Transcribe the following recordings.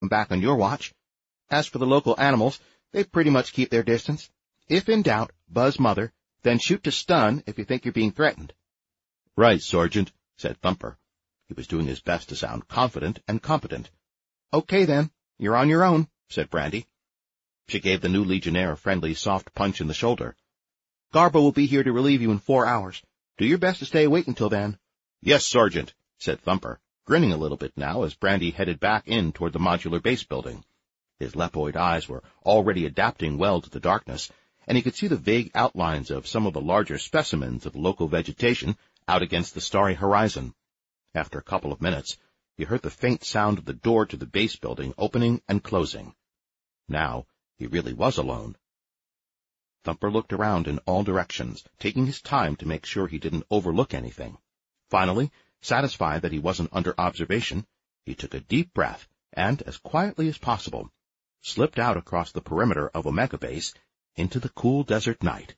come back on your watch. As for the local animals, they pretty much keep their distance. If in doubt, buzz Mother, then shoot to stun if you think you're being threatened." "Right, Sergeant," said Thumper. He was doing his best to sound confident and competent. "Okay, then. You're on your own," said Brandy. She gave the new Legionnaire a friendly, soft punch in the shoulder. "Garbo will be here to relieve you in 4 hours. Do your best to stay awake until then." "Yes, Sergeant," said Thumper, grinning a little bit now as Brandy headed back in toward the modular base building. His lepoid eyes were already adapting well to the darkness, and he could see the vague outlines of some of the larger specimens of local vegetation out against the starry horizon. After a couple of minutes, he heard the faint sound of the door to the base building opening and closing. Now he really was alone. Thumper looked around in all directions, taking his time to make sure he didn't overlook anything. Finally, satisfied that he wasn't under observation, he took a deep breath and, as quietly as possible, slipped out across the perimeter of Omega Base into the cool desert night.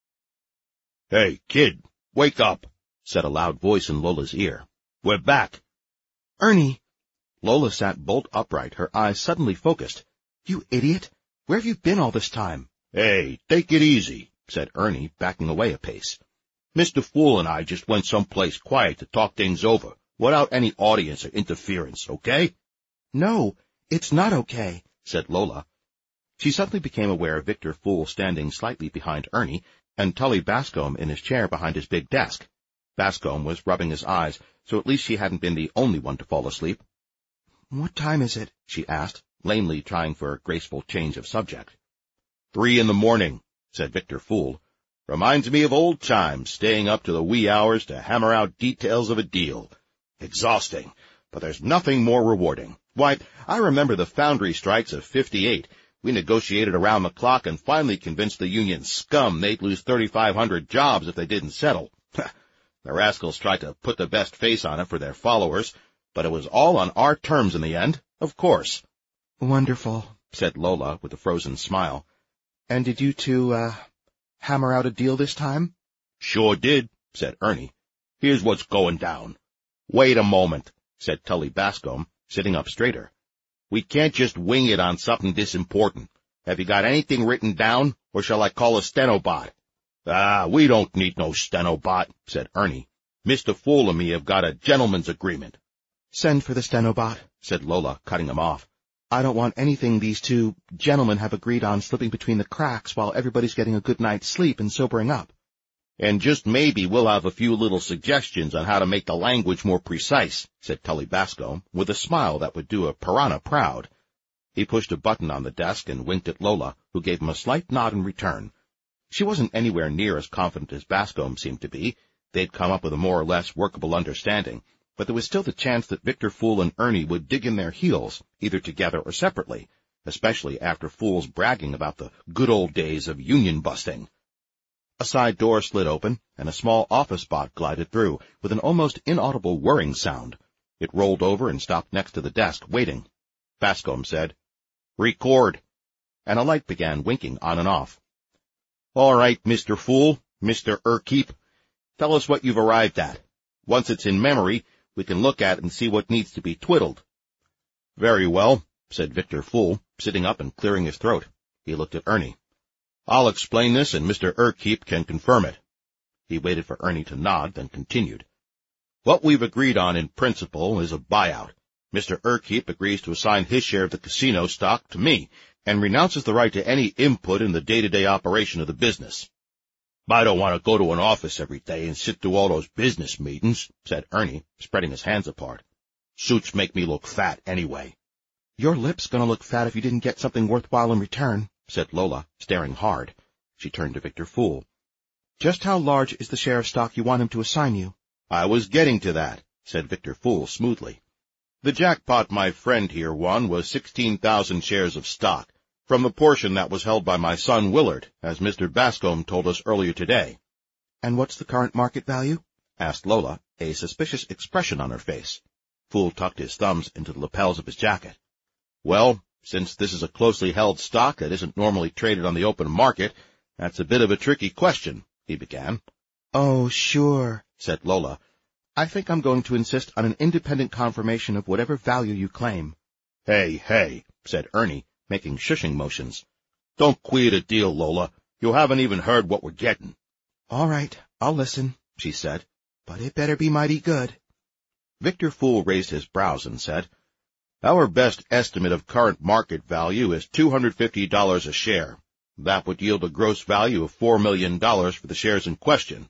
"Hey, kid, wake up," said a loud voice in Lola's ear. "We're back." "Ernie!" Lola sat bolt upright, her eyes suddenly focused. "You idiot! Where have you been all this time?" "Hey, take it easy," said Ernie, backing away a pace. "Mr. Fool and I just went someplace quiet to talk things over, without any audience or interference, okay?" "No, it's not okay," said Lola. She suddenly became aware of Victor Fool standing slightly behind Ernie, and Tully Bascombe in his chair behind his big desk. Bascombe was rubbing his eyes, so at least she hadn't been the only one to fall asleep. "What time is it?" she asked, lamely trying for a graceful change of subject. 3 in the morning, said Victor Fool. Reminds me of old times, staying up to the wee hours to hammer out details of a deal. Exhausting, but there's nothing more rewarding. Why, I remember the foundry strikes of '58. We negotiated around the clock and finally convinced the union scum they'd lose 3,500 jobs if they didn't settle. The rascals tried to put the best face on it for their followers, but it was all on our terms in the end, of course. "Wonderful," said Lola with a frozen smile. "And did you two, hammer out a deal this time?" "Sure did," said Ernie. "Here's what's going down." "Wait a moment," said Tully Bascombe, sitting up straighter. "We can't just wing it on something this important. Have you got anything written down, or shall I call a stenobot?" "Ah, we don't need no stenobot," said Ernie. "Mr. Fool and me have got a gentleman's agreement." "Send for the stenobot," said Lola, cutting him off. "I don't want anything these two gentlemen have agreed on slipping between the cracks while everybody's getting a good night's sleep and sobering up." "And just maybe we'll have a few little suggestions on how to make the language more precise," said Tully Bascombe, with a smile that would do a piranha proud. He pushed a button on the desk and winked at Lola, who gave him a slight nod in return. She wasn't anywhere near as confident as Bascombe seemed to be. They'd come up with a more or less workable understanding, but there was still the chance that Victor Fool and Ernie would dig in their heels, either together or separately, especially after Fool's bragging about the good old days of union busting. A side door slid open, and a small office bot glided through, with an almost inaudible whirring sound. It rolled over and stopped next to the desk, waiting. Bascombe said, "Record," and a light began winking on and off. "All right, Mr. Fool, Mr. Urkeep, tell us what you've arrived at. Once it's in memory, we can look at it and see what needs to be twiddled." "Very well," said Victor Fool, sitting up and clearing his throat. He looked at Ernie. "I'll explain this, and Mr. Urkeep can confirm it." He waited for Ernie to nod, then continued. "What we've agreed on in principle is a buyout. Mr. Urkeep agrees to assign his share of the casino stock to me, and renounces the right to any input in the day-to-day operation of the business." "I don't want to go to an office every day and sit through all those business meetings," said Ernie, spreading his hands apart. "Suits make me look fat anyway." "Your lip's gonna look fat if you didn't get something worthwhile in return," said Lola, staring hard. She turned to Victor Fool. "Just how large is the share of stock you want him to assign you?" "I was getting to that," said Victor Fool smoothly. "The jackpot my friend here won was 16,000 shares of stock, from the portion that was held by my son Willard, as Mr. Bascombe told us earlier today." "And what's the current market value?" asked Lola, a suspicious expression on her face. Fool tucked his thumbs into the lapels of his jacket. "Well, since this is a closely held stock that isn't normally traded on the open market, that's a bit of a tricky question," he began. "Oh, sure," said Lola. "I think I'm going to insist on an independent confirmation of whatever value you claim." Hey, said Ernie, making shushing motions. Don't queer the deal, Lola. You haven't even heard what we're getting. All right, I'll listen, she said, but it better be mighty good. Victor Fool raised his brows and said, Our best estimate of current market value is $250 a share. That would yield a gross value of $4 million for the shares in question.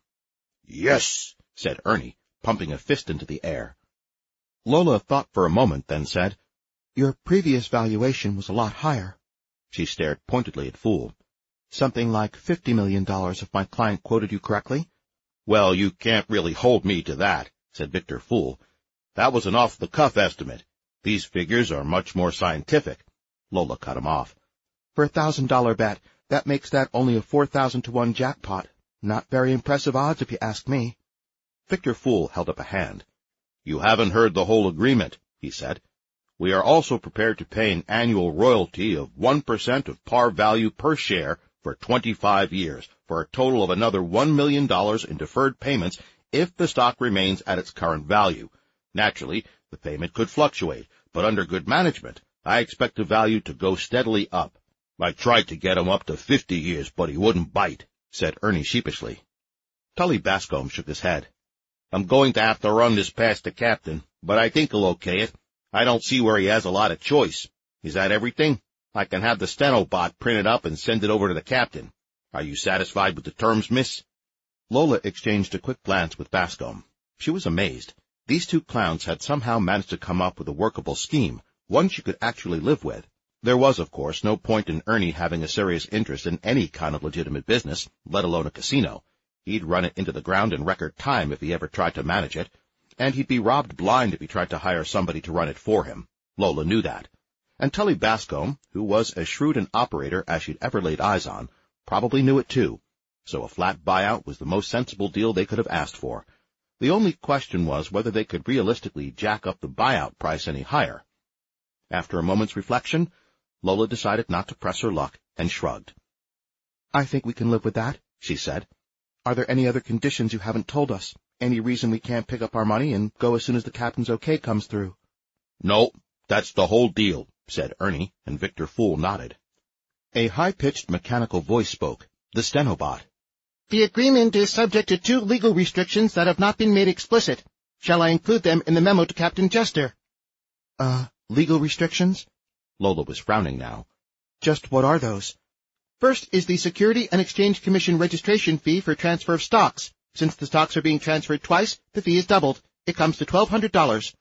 Yes, said Ernie, pumping a fist into the air. Lola thought for a moment, then said, Your previous valuation was a lot higher. She stared pointedly at Fool. Something like $50 million if my client quoted you correctly? Well, you can't really hold me to that, said Victor Fool. That was an off-the-cuff estimate. These figures are much more scientific. Lola cut him off. For $1,000 bet, that makes that only a 4,000 to 1 jackpot. Not very impressive odds if you ask me. Victor Fool held up a hand. You haven't heard the whole agreement, he said. We are also prepared to pay an annual royalty of 1% of par value per share for 25 years, for a total of another $1 million in deferred payments if the stock remains at its current value. Naturally, the payment could fluctuate, but under good management, I expect the value to go steadily up. I tried to get him up to 50 years, but he wouldn't bite, said Ernie sheepishly. Tully Bascom shook his head. I'm going to have to run this past the captain, but I think he'll okay it. I don't see where he has a lot of choice. Is that everything? I can have the stenobot printed up and send it over to the captain. Are you satisfied with the terms, miss? Lola exchanged a quick glance with Bascom. She was amazed. These two clowns had somehow managed to come up with a workable scheme, one she could actually live with. There was, of course, no point in Ernie having a serious interest in any kind of legitimate business, let alone a casino. He'd run it into the ground in record time if he ever tried to manage it, and he'd be robbed blind if he tried to hire somebody to run it for him. Lola knew that. And Tully Bascom, who was as shrewd an operator as she'd ever laid eyes on, probably knew it too. So a flat buyout was the most sensible deal they could have asked for. The only question was whether they could realistically jack up the buyout price any higher. After a moment's reflection, Lola decided not to press her luck and shrugged. I think we can live with that, she said. Are there any other conditions you haven't told us? Any reason we can't pick up our money and go as soon as the captain's okay comes through? No, that's the whole deal, said Ernie, and Victor Fool nodded. A high-pitched mechanical voice spoke, the stenobot. The agreement is subject to 2 legal restrictions that have not been made explicit. Shall I include them in the memo to Captain Jester? Legal restrictions? Lola was frowning now. Just what are those? First is the Security and Exchange Commission registration fee for transfer of stocks. Since the stocks are being transferred twice, the fee is doubled. It comes to $1,200.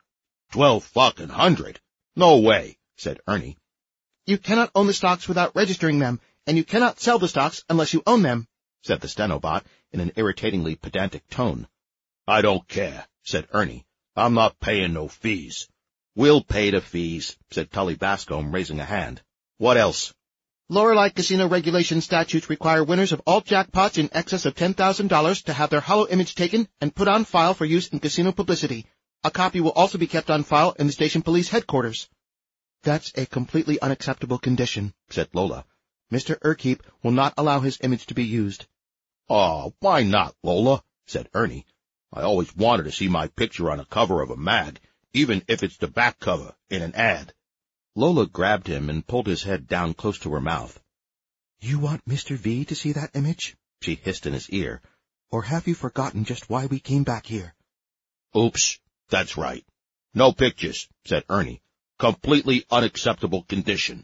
$1,200? No way, said Ernie. You cannot own the stocks without registering them, and you cannot sell the stocks unless you own them, said the stenobot in an irritatingly pedantic tone. I don't care, said Ernie. I'm not paying no fees. We'll pay the fees, said Tully Bascom, raising a hand. What else? Lorelei Casino regulation statutes require winners of all jackpots in excess of $10,000 to have their hollow image taken and put on file for use in casino publicity. A copy will also be kept on file in the station police headquarters. That's a completely unacceptable condition, said Lola. Mr. Urkeep will not allow his image to be used. Oh, why not, Lola? Said Ernie. I always wanted to see my picture on a cover of a mag, even if it's the back cover in an ad. Lola grabbed him and pulled his head down close to her mouth. You want Mr. V to see that image? She hissed in his ear. Or have you forgotten just why we came back here? Oops, that's right. No pictures, said Ernie. Completely unacceptable condition.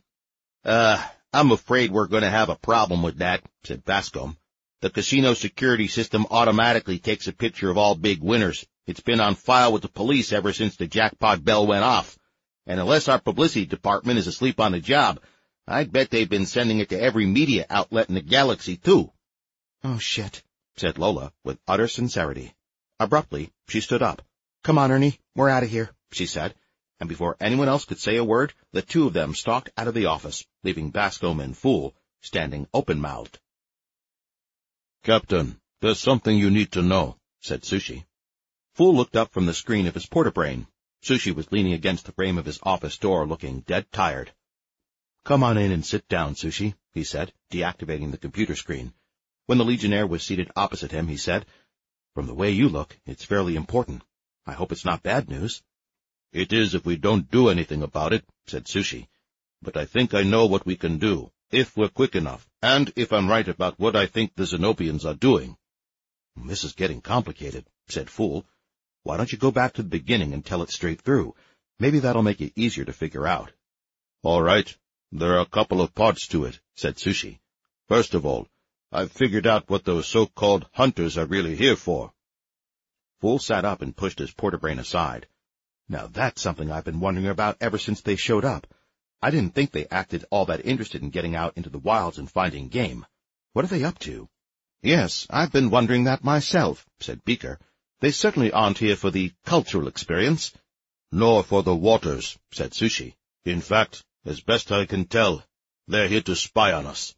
I'm afraid we're going to have a problem with that, said Bascom. The casino security system automatically takes a picture of all big winners. It's been on file with the police ever since the jackpot bell went off. And unless our publicity department is asleep on the job, I'd bet they've been sending it to every media outlet in the galaxy, too. Oh, shit, said Lola with utter sincerity. Abruptly, she stood up. Come on, Ernie, we're out of here, she said, and before anyone else could say a word, the two of them stalked out of the office, leaving Bascom and Fool standing open-mouthed. Captain, there's something you need to know, said Sushi. Fool looked up from the screen of his portabrain. Sushi was leaning against the frame of his office door, looking dead tired. Come on in and sit down, Sushi, he said, deactivating the computer screen. When the Legionnaire was seated opposite him, he said, From the way you look, it's fairly important. I hope it's not bad news. It is if we don't do anything about it, said Sushi. But I think I know what we can do, if we're quick enough, and if I'm right about what I think the Zenobians are doing. This is getting complicated, said Fool. Why don't you go back to the beginning and tell it straight through? Maybe that'll make it easier to figure out. All right. There are a couple of parts to it, said Sushi. First of all, I've figured out what those so-called hunters are really here for. Fool sat up and pushed his portabrain aside. Now that's something I've been wondering about ever since they showed up. I didn't think they acted all that interested in getting out into the wilds and finding game. What are they up to? Yes, I've been wondering that myself, said Beaker. They certainly aren't here for the cultural experience. Nor for the waters, said Sushi. In fact, as best I can tell, they're here to spy on us.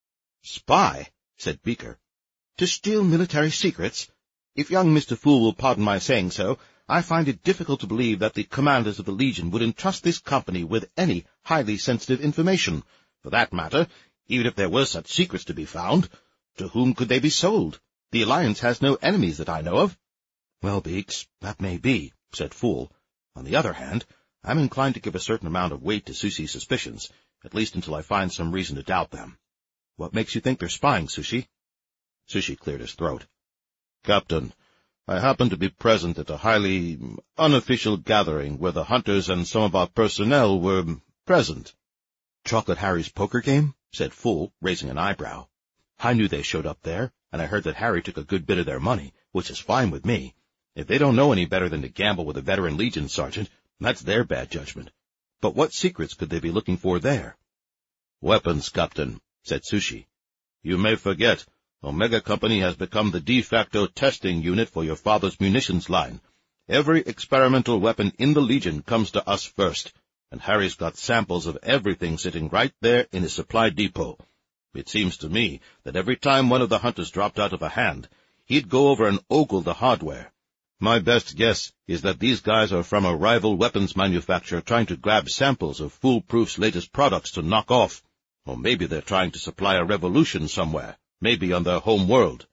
Spy? Said Beaker. To steal military secrets? If young Mr. Fool will pardon my saying so, I find it difficult to believe that the commanders of the Legion would entrust this company with any highly sensitive information. For that matter, even if there were such secrets to be found, to whom could they be sold? The Alliance has no enemies that I know of. Well, Beaks, that may be, said Fool. On the other hand, I'm inclined to give a certain amount of weight to Sushi's suspicions, at least until I find some reason to doubt them. What makes you think they're spying, Sushi? Sushi cleared his throat. Captain, I happened to be present at a highly unofficial gathering where the hunters and some of our personnel were present. Chocolate Harry's poker game? Said Fool, raising an eyebrow. I knew they showed up there, and I heard that Harry took a good bit of their money, which is fine with me. If they don't know any better than to gamble with a veteran Legion sergeant, that's their bad judgment. But what secrets could they be looking for there? Weapons, Captain, said Sushi. You may forget, Omega Company has become the de facto testing unit for your father's munitions line. Every experimental weapon in the Legion comes to us first, and Harry's got samples of everything sitting right there in his supply depot. It seems to me that every time one of the hunters dropped out of a hand, he'd go over and ogle the hardware. My best guess is that these guys are from a rival weapons manufacturer trying to grab samples of Foolproof's latest products to knock off. Or maybe they're trying to supply a revolution somewhere, maybe on their home world.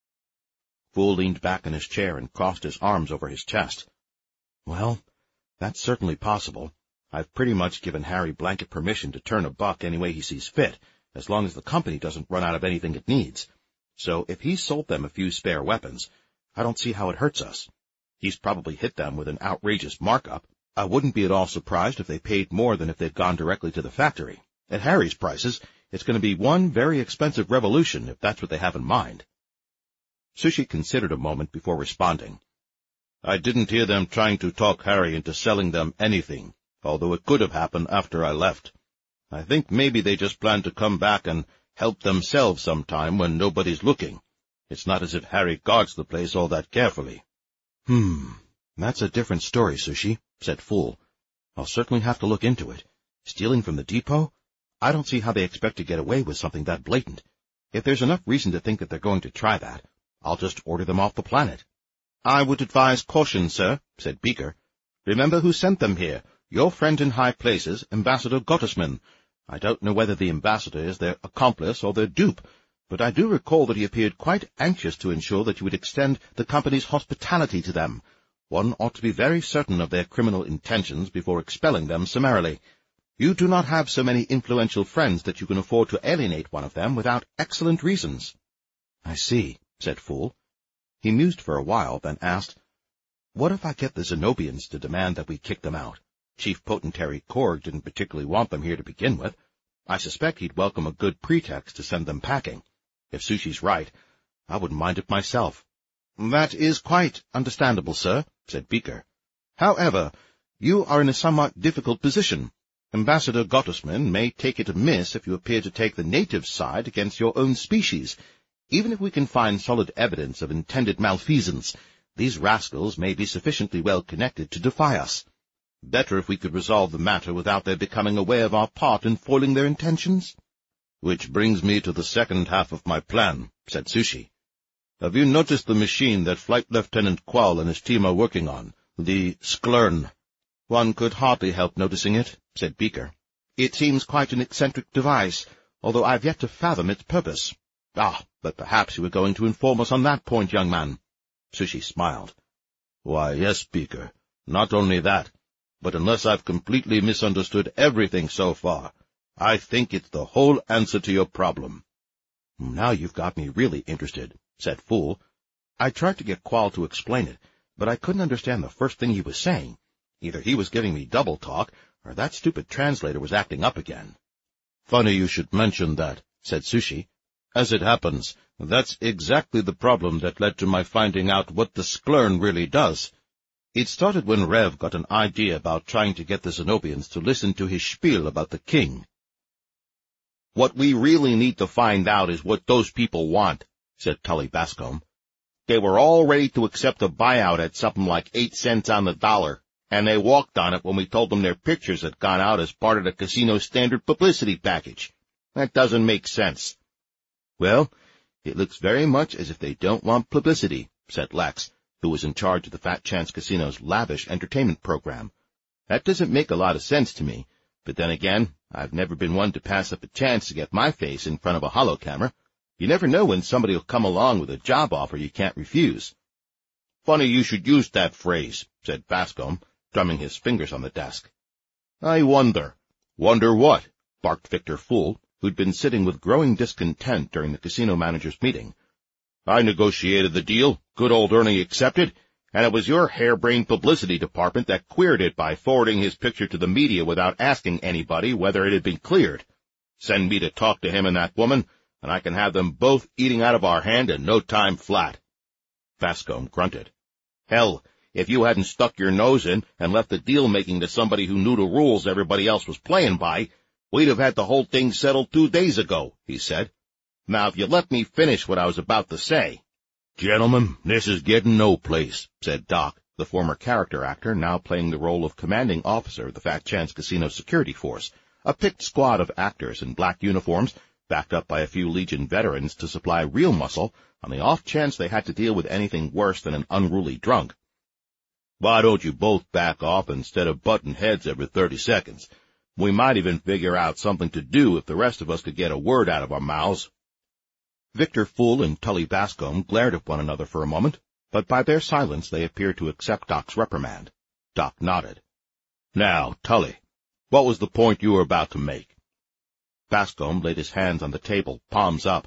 Fool leaned back in his chair and crossed his arms over his chest. Well, that's certainly possible. I've pretty much given Harry blanket permission to turn a buck any way he sees fit, as long as the company doesn't run out of anything it needs. So if he sold them a few spare weapons, I don't see how it hurts us. He's probably hit them with an outrageous markup. I wouldn't be at all surprised if they paid more than if they'd gone directly to the factory. At Harry's prices, it's going to be one very expensive revolution, if that's what they have in mind. Sushi considered a moment before responding. I didn't hear them trying to talk Harry into selling them anything, although it could have happened after I left. I think maybe they just plan to come back and help themselves sometime when nobody's looking. It's not as if Harry guards the place all that carefully. That's a different story, Sushi, said Fool. I'll certainly have to look into it. Stealing from the depot? I don't see how they expect to get away with something that blatant. If there's enough reason to think that they're going to try that, I'll just order them off the planet. I would advise caution, sir, said Beaker. Remember who sent them here, your friend in high places, Ambassador Gottesman. I don't know whether the ambassador is their accomplice or their dupe, but I do recall that he appeared quite anxious to ensure that you would extend the company's hospitality to them. One ought to be very certain of their criminal intentions before expelling them summarily. You do not have so many influential friends that you can afford to alienate one of them without excellent reasons. I see, said Fool. He mused for a while, then asked, What if I get the Zenobians to demand that we kick them out? Chief Potentary Korg didn't particularly want them here to begin with. I suspect he'd welcome a good pretext to send them packing. If Sushi's right, I wouldn't mind it myself. That is quite understandable, sir, said Beaker. However, you are in a somewhat difficult position. Ambassador Gottesman may take it amiss if you appear to take the native side against your own species. Even if we can find solid evidence of intended malfeasance, these rascals may be sufficiently well connected to defy us. Better if we could resolve the matter without their becoming aware of our part in foiling their intentions. Which brings me to the second half of my plan, said Sushi. Have you noticed the machine that Flight Lieutenant Quall and his team are working on, the Sklern? One could hardly help noticing it, said Beaker. It seems quite an eccentric device, although I've yet to fathom its purpose. But perhaps you were going to inform us on that point, young man. Sushi smiled. Why, yes, Beaker. Not only that. but unless I've completely misunderstood everything so far, I think it's the whole answer to your problem." "Now you've got me really interested," said Fool. I tried to get Qual to explain it, but I couldn't understand the first thing he was saying. Either he was giving me double talk, or that stupid translator was acting up again. "Funny you should mention that," said Sushi. "As it happens, that's exactly the problem that led to my finding out what the Sklern really does. It started when Rev got an idea about trying to get the Zenobians to listen to his spiel about the king." "What we really need to find out is what those people want," said Tully Bascom. "They were all ready to accept a buyout at something like 8 cents on the dollar, and they walked on it when we told them their pictures had gone out as part of the casino's standard publicity package. That doesn't make sense." "Well, it looks very much as if they don't want publicity," said Lex, who was in charge of the Fat Chance Casino's lavish entertainment program. "That doesn't make a lot of sense to me, but then again, I've never been one to pass up a chance to get my face in front of a holo camera. You never know when somebody will come along with a job offer you can't refuse." "Funny you should use that phrase," said Bascom, drumming his fingers on the desk. "I wonder." "Wonder what?" barked Victor Fool, who'd been sitting with growing discontent during the casino manager's meeting. "I negotiated the deal, good old Ernie accepted, and it was your harebrained publicity department that queered it by forwarding his picture to the media without asking anybody whether it had been cleared. Send me to talk to him and that woman, and I can have them both eating out of our hand in no time flat." Bascom grunted. "Hell, if you hadn't stuck your nose in and left the deal-making to somebody who knew the rules everybody else was playing by, we'd have had the whole thing settled 2 days ago," he said. "Now, if you let me finish what I was about to say." "Gentlemen, this is getting no place," said Doc, the former character actor now playing the role of commanding officer of the Fat Chance Casino security force, a picked squad of actors in black uniforms, backed up by a few Legion veterans to supply real muscle on the off chance they had to deal with anything worse than an unruly drunk. "Why don't you both back off instead of butting heads every 30 seconds? We might even figure out something to do if the rest of us could get a word out of our mouths." Victor Fool and Tully Bascom glared at one another for a moment, but by their silence they appeared to accept Doc's reprimand. Doc nodded. "Now, Tully, what was the point you were about to make?" Bascom laid his hands on the table, palms up.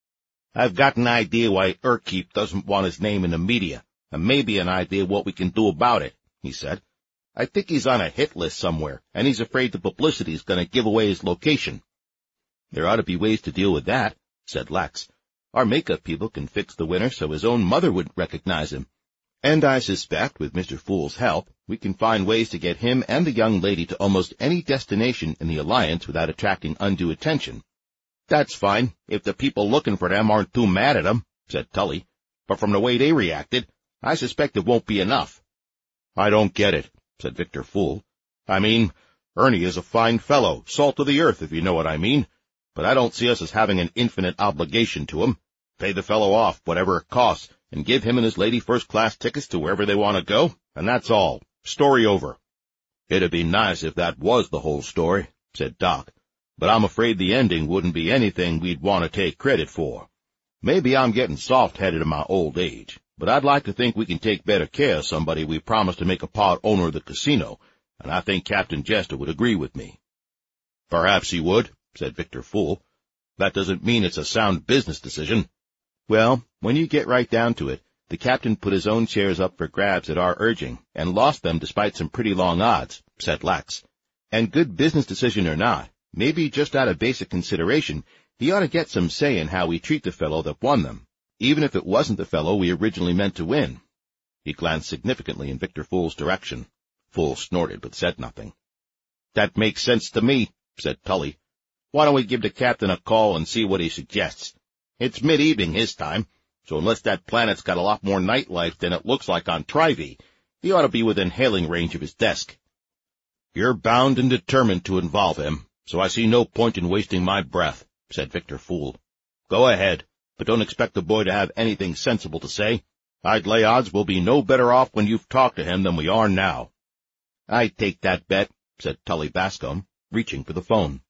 "I've got an idea why Urkeep doesn't want his name in the media, and maybe an idea what we can do about it," he said. "I think he's on a hit list somewhere, and he's afraid the publicity's going to give away his location." "There ought to be ways to deal with that," said Lex. "Our makeup people can fix the winner so his own mother wouldn't recognize him. And I suspect, with Mr. Fool's help, we can find ways to get him and the young lady to almost any destination in the Alliance without attracting undue attention." "That's fine, if the people looking for them aren't too mad at him," said Tully. "But from the way they reacted, I suspect it won't be enough." "I don't get it," said Victor Fool. "I mean, Ernie is a fine fellow, salt of the earth, if you know what I mean. But I don't see us as having an infinite obligation to him. Pay the fellow off, whatever it costs, and give him and his lady first-class tickets to wherever they want to go, and that's all. Story over." "It'd be nice if that was the whole story," said Doc, "but I'm afraid the ending wouldn't be anything we'd want to take credit for. Maybe I'm getting soft-headed in my old age, but I'd like to think we can take better care of somebody we promised to make a part owner of the casino, and I think Captain Jester would agree with me." "Perhaps he would," said Victor Fool. "That doesn't mean it's a sound business decision." "Well, when you get right down to it, the captain put his own shares up for grabs at our urging, and lost them despite some pretty long odds," said Lex. "And good business decision or not, maybe just out of basic consideration, he ought to get some say in how we treat the fellow that won them, even if it wasn't the fellow we originally meant to win." He glanced significantly in Victor Fool's direction. Fool snorted but said nothing. "That makes sense to me," said Tully. "Why don't we give the captain a call and see what he suggests? It's mid-evening his time, so unless that planet's got a lot more nightlife than it looks like on Trivy, he ought to be within hailing range of his desk." "You're bound and determined to involve him, so I see no point in wasting my breath," said Victor Fool. "Go ahead, but don't expect the boy to have anything sensible to say. I'd lay odds we'll be no better off when you've talked to him than we are now." "I'd take that bet," said Tully Bascom, reaching for the phone.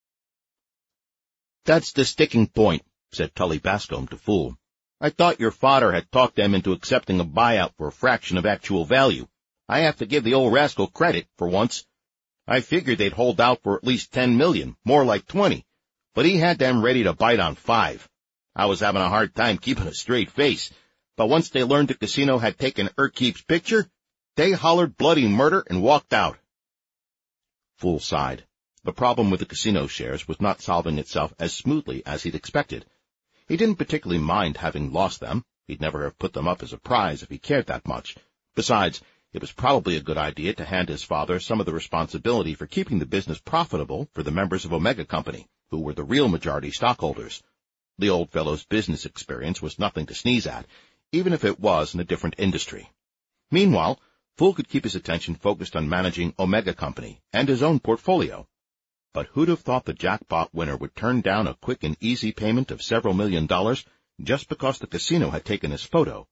"That's the sticking point," said Tully Bascom to Fool. "I thought your father had talked them into accepting a buyout for a fraction of actual value. I have to give the old rascal credit for once. I figured they'd hold out for at least 10 million, more like 20, but he had them ready to bite on 5. I was having a hard time keeping a straight face, but once they learned the casino had taken Urquhart's picture, they hollered bloody murder and walked out. Fool sighed. The problem with the casino shares was not solving itself as smoothly as he'd expected. He didn't particularly mind having lost them. He'd never have put them up as a prize if he cared that much. Besides, it was probably a good idea to hand his father some of the responsibility for keeping the business profitable for the members of Omega Company, who were the real majority stockholders. The old fellow's business experience was nothing to sneeze at, even if it was in a different industry. Meanwhile, Fool could keep his attention focused on managing Omega Company and his own portfolio. But who'd have thought the jackpot winner would turn down a quick and easy payment of several $1 million just because the casino had taken his photo?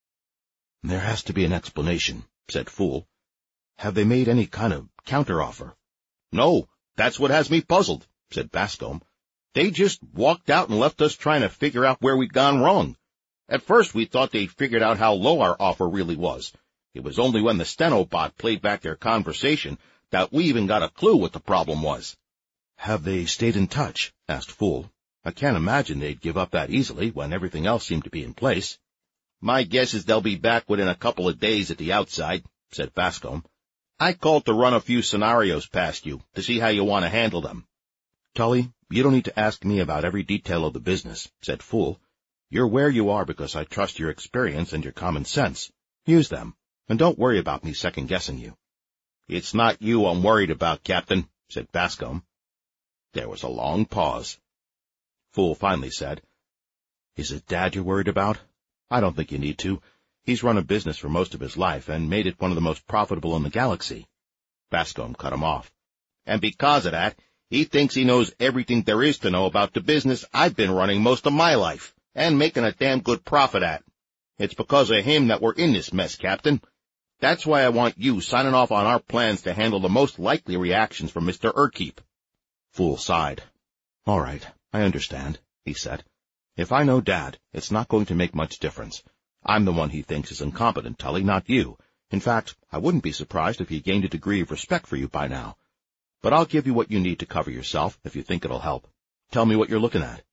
There has to be an explanation, said Fool. Have they made any kind of counteroffer? No, that's what has me puzzled, said Bascom. They just walked out and left us trying to figure out where we'd gone wrong. At first we thought they figured out how low our offer really was. It was only when the Stenobot played back their conversation that we even got a clue what the problem was. Have they stayed in touch? Asked Fool. I can't imagine they'd give up that easily when everything else seemed to be in place. My guess is they'll be back within a couple of days at the outside, said Bascom. I called to run a few scenarios past you to see how you want to handle them. Tully, you don't need to ask me about every detail of the business, said Fool. You're where you are because I trust your experience and your common sense. Use them, and don't worry about me second-guessing you. It's not you I'm worried about, Captain, said Bascom. There was a long pause. Fool finally said, Is it Dad you're worried about? I don't think you need to. He's run a business for most of his life and made it one of the most profitable in the galaxy. Bascom cut him off. And because of that, he thinks he knows everything there is to know about the business I've been running most of my life and making a damn good profit at. It's because of him that we're in this mess, Captain. That's why I want you signing off on our plans to handle the most likely reactions from Mr. Urquhart. Fool sighed. All right, I understand, he said. If I know Dad, it's not going to make much difference. I'm the one he thinks is incompetent, Tully, not you. In fact, I wouldn't be surprised if he gained a degree of respect for you by now. But I'll give you what you need to cover yourself if you think it'll help. Tell me what you're looking at.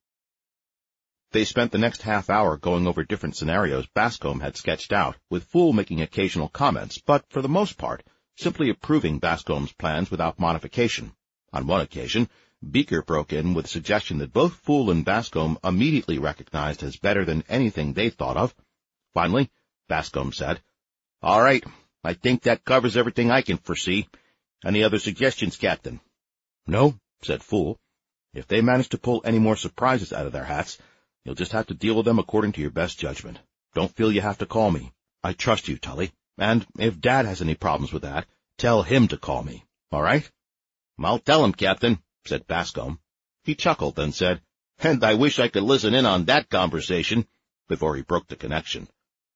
They spent the next half hour going over different scenarios Bascom had sketched out, with Fool making occasional comments, but for the most part, simply approving Bascom's plans without modification. On one occasion, Beaker broke in with a suggestion that both Fool and Bascom immediately recognized as better than anything they'd thought of. Finally, Bascom said, All right, I think that covers everything I can foresee. Any other suggestions, Captain? No, said Fool. If they manage to pull any more surprises out of their hats, you'll just have to deal with them according to your best judgment. Don't feel you have to call me. I trust you, Tully. And if Dad has any problems with that, tell him to call me. All right? I'll tell him, Captain, said Bascom. He chuckled, then said, And I wish I could listen in on that conversation, before he broke the connection.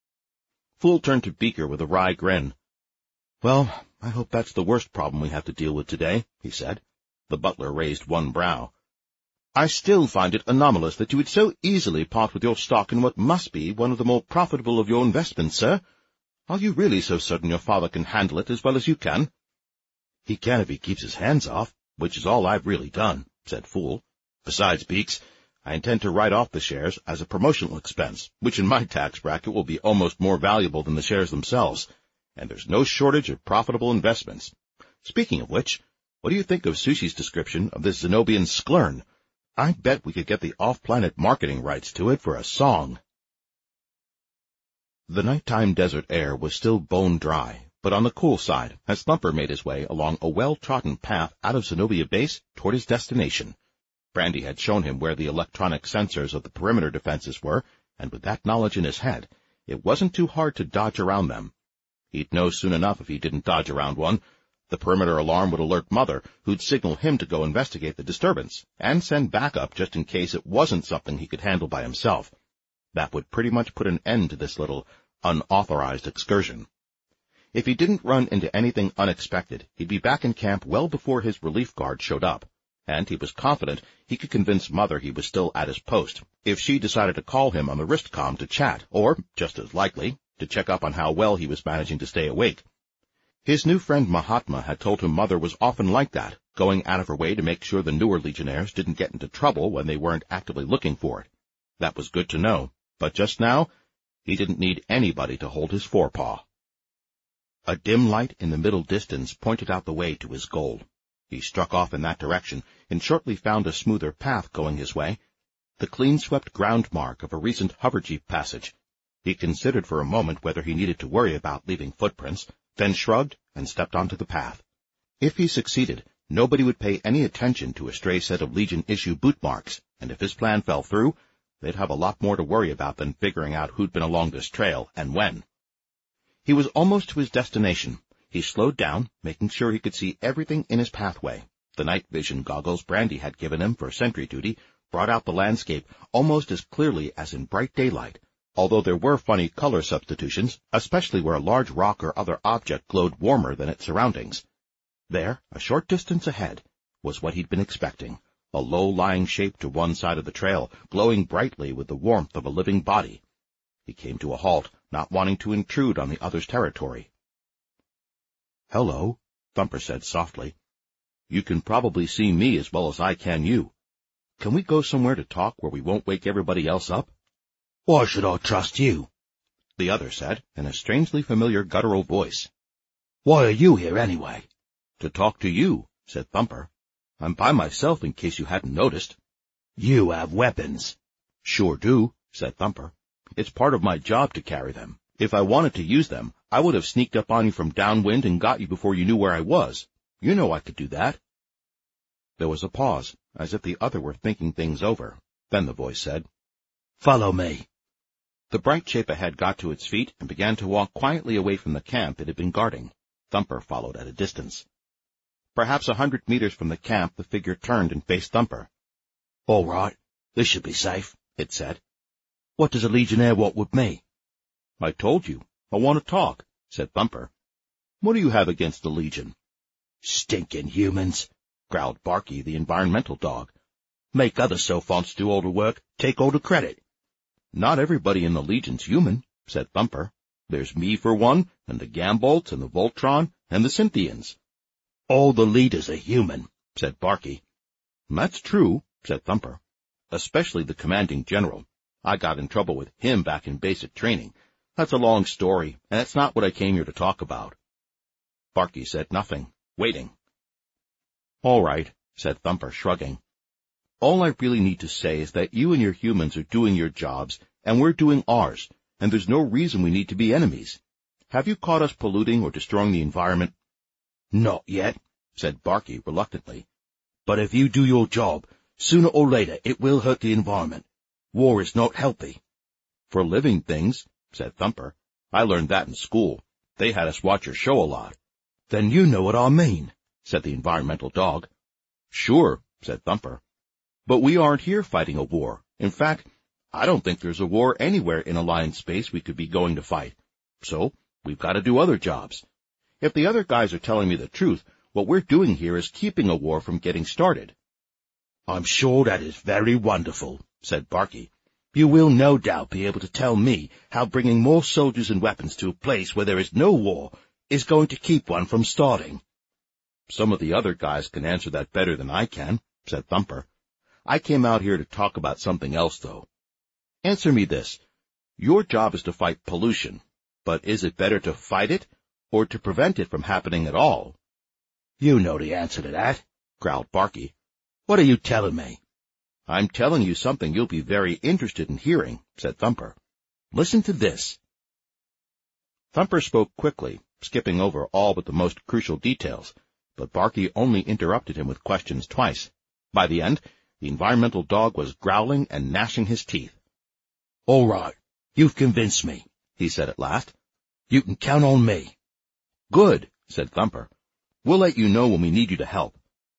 Fool turned to Beaker with a wry grin. Well, I hope that's the worst problem we have to deal with today, he said. The butler raised one brow. I still find it anomalous that you would so easily part with your stock in what must be one of the more profitable of your investments, sir. Are you really so certain your father can handle it as well as you can? He can if he keeps his hands off, which is all I've really done, said Fool. Besides, Beaks, I intend to write off the shares as a promotional expense, which in my tax bracket will be almost more valuable than the shares themselves, and there's no shortage of profitable investments. Speaking of which, what do you think of Sushi's description of this Zenobian Sklern? I bet we could get the off-planet marketing rights to it for a song. The nighttime desert air was still bone dry, but on the cool side, as Thumper made his way along a well-trodden path out of Zenobia Base toward his destination. Brandy had shown him where the electronic sensors of the perimeter defenses were, and with that knowledge in his head, it wasn't too hard to dodge around them. He'd know soon enough if he didn't dodge around one. The perimeter alarm would alert Mother, who'd signal him to go investigate the disturbance, and send backup just in case it wasn't something he could handle by himself. That would pretty much put an end to this little unauthorized excursion. If he didn't run into anything unexpected, he'd be back in camp well before his relief guard showed up, and he was confident he could convince Mother he was still at his post if she decided to call him on the wristcom to chat, or, just as likely, to check up on how well he was managing to stay awake. His new friend Mahatma had told him Mother was often like that, going out of her way to make sure the newer Legionnaires didn't get into trouble when they weren't actively looking for it. That was good to know, but just now, he didn't need anybody to hold his forepaw. A dim light in the middle distance pointed out the way to his goal. He struck off in that direction and shortly found a smoother path going his way, the clean-swept ground mark of a recent hoverjeep passage. He considered for a moment whether he needed to worry about leaving footprints, then shrugged and stepped onto the path. If he succeeded, nobody would pay any attention to a stray set of Legion-issue boot marks, and if his plan fell through, they'd have a lot more to worry about than figuring out who'd been along this trail and when. He was almost to his destination. He slowed down, making sure he could see everything in his pathway. The night vision goggles Brandy had given him for sentry duty brought out the landscape almost as clearly as in bright daylight, although there were funny color substitutions, especially where a large rock or other object glowed warmer than its surroundings. There, a short distance ahead, was what he'd been expecting, a low-lying shape to one side of the trail, glowing brightly with the warmth of a living body. He came to a halt, not wanting to intrude on the other's territory. "Hello," Thumper said softly. "You can probably see me as well as I can you. Can we go somewhere to talk where we won't wake everybody else up?" "Why should I trust you?" the other said, in a strangely familiar guttural voice. "Why are you here anyway?" "To talk to you," said Thumper. "I'm by myself in case you hadn't noticed." "You have weapons." "Sure do," said Thumper. "It's part of my job to carry them. If I wanted to use them, I would have sneaked up on you from downwind and got you before you knew where I was. You know I could do that." There was a pause, as if the other were thinking things over. Then the voice said, "Follow me." The bright shape ahead got to its feet and began to walk quietly away from the camp it had been guarding. Thumper followed at a distance. Perhaps 100 meters from the camp, the figure turned and faced Thumper. "All right, this should be safe," it said. "What does a Legionnaire want with me?" "I told you. I want to talk," said Thumper. "What do you have against the Legion?" "Stinking humans," growled Barky, the environmental dog. "Make other Sophonts do all the work, take all the credit." "Not everybody in the Legion's human," said Thumper. "There's me for one, and the Gambolts, and the Voltron, and the Cynthians." "All the leaders are human," said Barky. "That's true," said Thumper. "Especially the commanding general. I got in trouble with him back in basic training. That's a long story, and it's not what I came here to talk about." Barky said nothing, waiting. "All right," said Thumper, shrugging. "All I really need to say is that you and your humans are doing your jobs, and we're doing ours, and there's no reason we need to be enemies. Have you caught us polluting or destroying the environment?" "Not yet," said Barky reluctantly. "But if you do your job, sooner or later it will hurt the environment. War is not healthy." "For living things," said Thumper. "I learned that in school. They had us watch your show a lot." "Then you know what I mean," said the environmental dog. "Sure," said Thumper. "But we aren't here fighting a war. In fact, I don't think there's a war anywhere in Alliance space we could be going to fight. So, we've got to do other jobs. If the other guys are telling me the truth, what we're doing here is keeping a war from getting started." "I'm sure that is very wonderful," said Barky. "You will no doubt be able to tell me how bringing more soldiers and weapons to a place where there is no war is going to keep one from starting." "Some of the other guys can answer that better than I can," said Thumper. "I came out here to talk about something else, though. Answer me this. Your job is to fight pollution, but is it better to fight it or to prevent it from happening at all?" "You know the answer to that," growled Barky. "What are you telling me?" "I'm telling you something you'll be very interested in hearing," said Thumper. "Listen to this." Thumper spoke quickly, skipping over all but the most crucial details, but Barky only interrupted him with questions twice. By the end, the environmental dog was growling and gnashing his teeth. "All right, you've convinced me," he said at last. "You can count on me." "Good," said Thumper. "We'll let you know when we need you to help."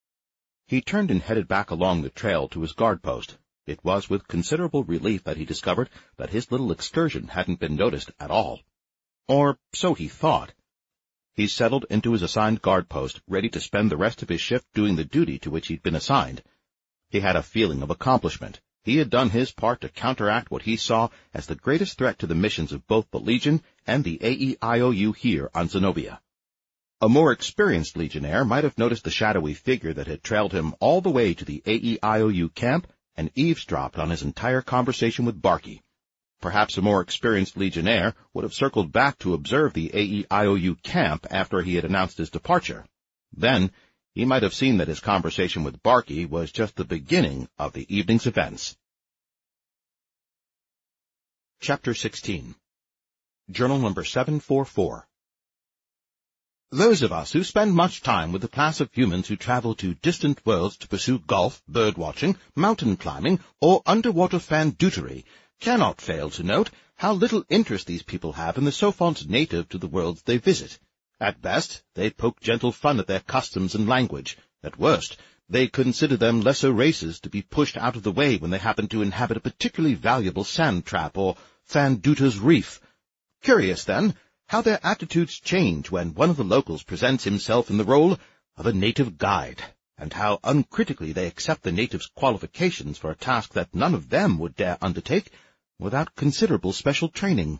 He turned and headed back along the trail to his guard post. It was with considerable relief that he discovered that his little excursion hadn't been noticed at all. Or so he thought. He settled into his assigned guard post, ready to spend the rest of his shift doing the duty to which he'd been assigned. He had a feeling of accomplishment. He had done his part to counteract what he saw as the greatest threat to the missions of both the Legion and the AEIOU here on Zenobia. A more experienced Legionnaire might have noticed the shadowy figure that had trailed him all the way to the AEIOU camp and eavesdropped on his entire conversation with Barky. Perhaps a more experienced Legionnaire would have circled back to observe the AEIOU camp after he had announced his departure. Then he might have seen that his conversation with Barky was just the beginning of the evening's events. Chapter 16. Journal number 744. Those of us who spend much time with the class of humans who travel to distant worlds to pursue golf, bird-watching, mountain climbing, or underwater fan-dutery cannot fail to note how little interest these people have in the Sophons native to the worlds they visit. At best, they poke gentle fun at their customs and language. At worst, they consider them lesser races to be pushed out of the way when they happen to inhabit a particularly valuable sand trap or Fan-Duter's reef. Curious, then, how their attitudes change when one of the locals presents himself in the role of a native guide, and how uncritically they accept the native's qualifications for a task that none of them would dare undertake without considerable special training.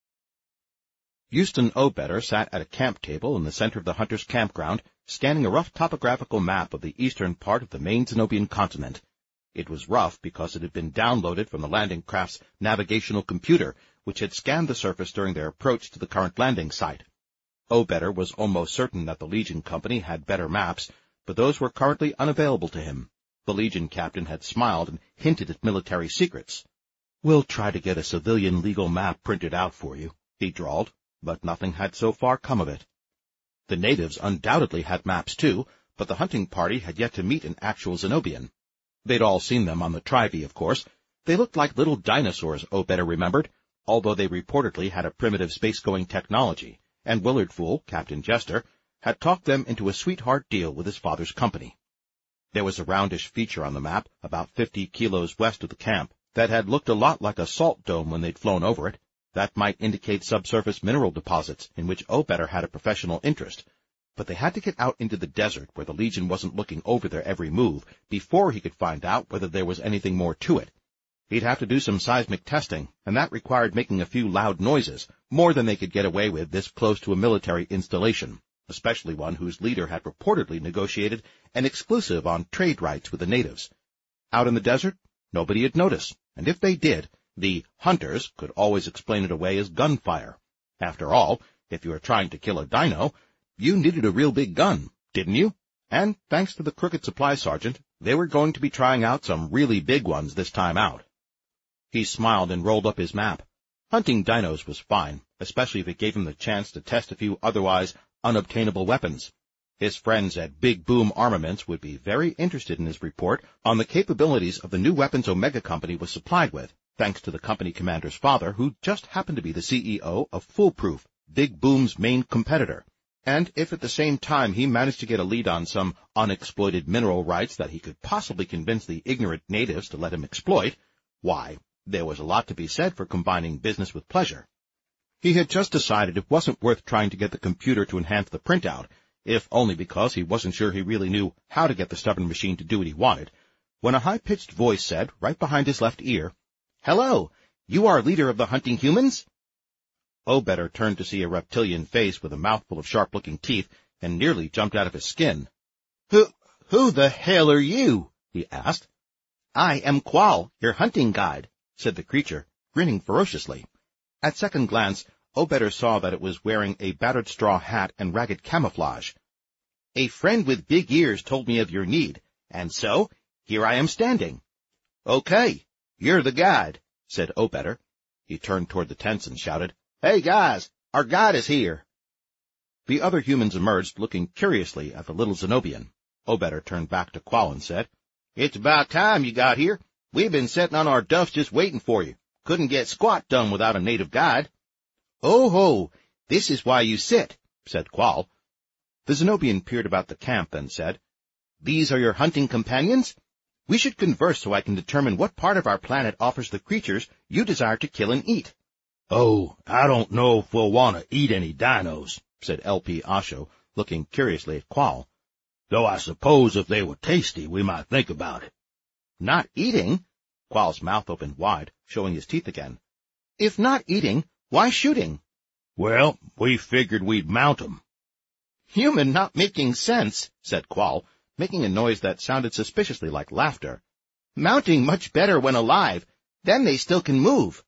Houston Obetter sat at a camp table in the center of the hunters' campground, scanning a rough topographical map of the eastern part of the main Zenobian continent. It was rough because it had been downloaded from the landing craft's navigational computer, which had scanned the surface during their approach to the current landing site. Obetter was almost certain that the Legion Company had better maps, but those were currently unavailable to him. The Legion captain had smiled and hinted at military secrets. "We'll try to get a civilian legal map printed out for you," he drawled, but nothing had so far come of it. The natives undoubtedly had maps too, but the hunting party had yet to meet an actual Zenobian. They'd all seen them on the Trivy, of course. They looked like little dinosaurs, Obetter remembered, although they reportedly had a primitive space-going technology, and Willard Fool, Captain Jester, had talked them into a sweetheart deal with his father's company. There was a roundish feature on the map, about 50 kilos west of the camp, that had looked a lot like a salt dome when they'd flown over it. That might indicate subsurface mineral deposits, in which Obetter had a professional interest. But they had to get out into the desert where the Legion wasn't looking over their every move before he could find out whether there was anything more to it. He'd have to do some seismic testing, and that required making a few loud noises, more than they could get away with this close to a military installation, especially one whose leader had reportedly negotiated an exclusive on trade rights with the natives. Out in the desert, nobody had noticed, and if they did, the hunters could always explain it away as gunfire. After all, if you were trying to kill a dino, you needed a real big gun, didn't you? And thanks to the Crooked Supply Sergeant, they were going to be trying out some really big ones this time out. He smiled and rolled up his map. Hunting dinos was fine, especially if it gave him the chance to test a few otherwise unobtainable weapons. His friends at Big Boom Armaments would be very interested in his report on the capabilities of the new weapons Omega Company was supplied with, thanks to the company commander's father, who just happened to be the CEO of Foolproof, Big Boom's main competitor. And if at the same time he managed to get a lead on some unexploited mineral rights that he could possibly convince the ignorant natives to let him exploit, why, there was a lot to be said for combining business with pleasure. He had just decided it wasn't worth trying to get the computer to enhance the printout, if only because he wasn't sure he really knew how to get the stubborn machine to do what he wanted, when a high-pitched voice said, right behind his left ear, "Hello, you are leader of the hunting humans?" Obetter turned to see a reptilian face with a mouthful of sharp-looking teeth and nearly jumped out of his skin. Who the hell are you?" he asked. "I am Qual, your hunting guide," said the creature, grinning ferociously. At second glance, Obetter saw that it was wearing a battered straw hat and ragged camouflage. "A friend with big ears told me of your need, and so here I am standing." "Okay, you're the guide," said Obetter. He turned toward the tents and shouted, "Hey, guys, our guide is here." The other humans emerged, looking curiously at the little Zenobian. Obetter turned back to Qual and said, "It's about time you got here. We've been sitting on our duffs just waiting for you. Couldn't get squat done without a native guide." "Oh ho, this is why you sit," said Qual. The Zenobian peered about the camp, then said, "These are your hunting companions? We should converse so I can determine what part of our planet offers the creatures you desire to kill and eat." "Oh, I don't know if we'll want to eat any dinos," said L.P. Asho, looking curiously at Qual. "Though I suppose if they were tasty, we might think about it." "Not eating?" Qual's mouth opened wide, showing his teeth again. "If not eating, why shooting?" "Well, we figured we'd mount 'em." Human not making sense, said Qual, making a noise that sounded suspiciously like laughter. Mounting much better when alive. Then they still can move.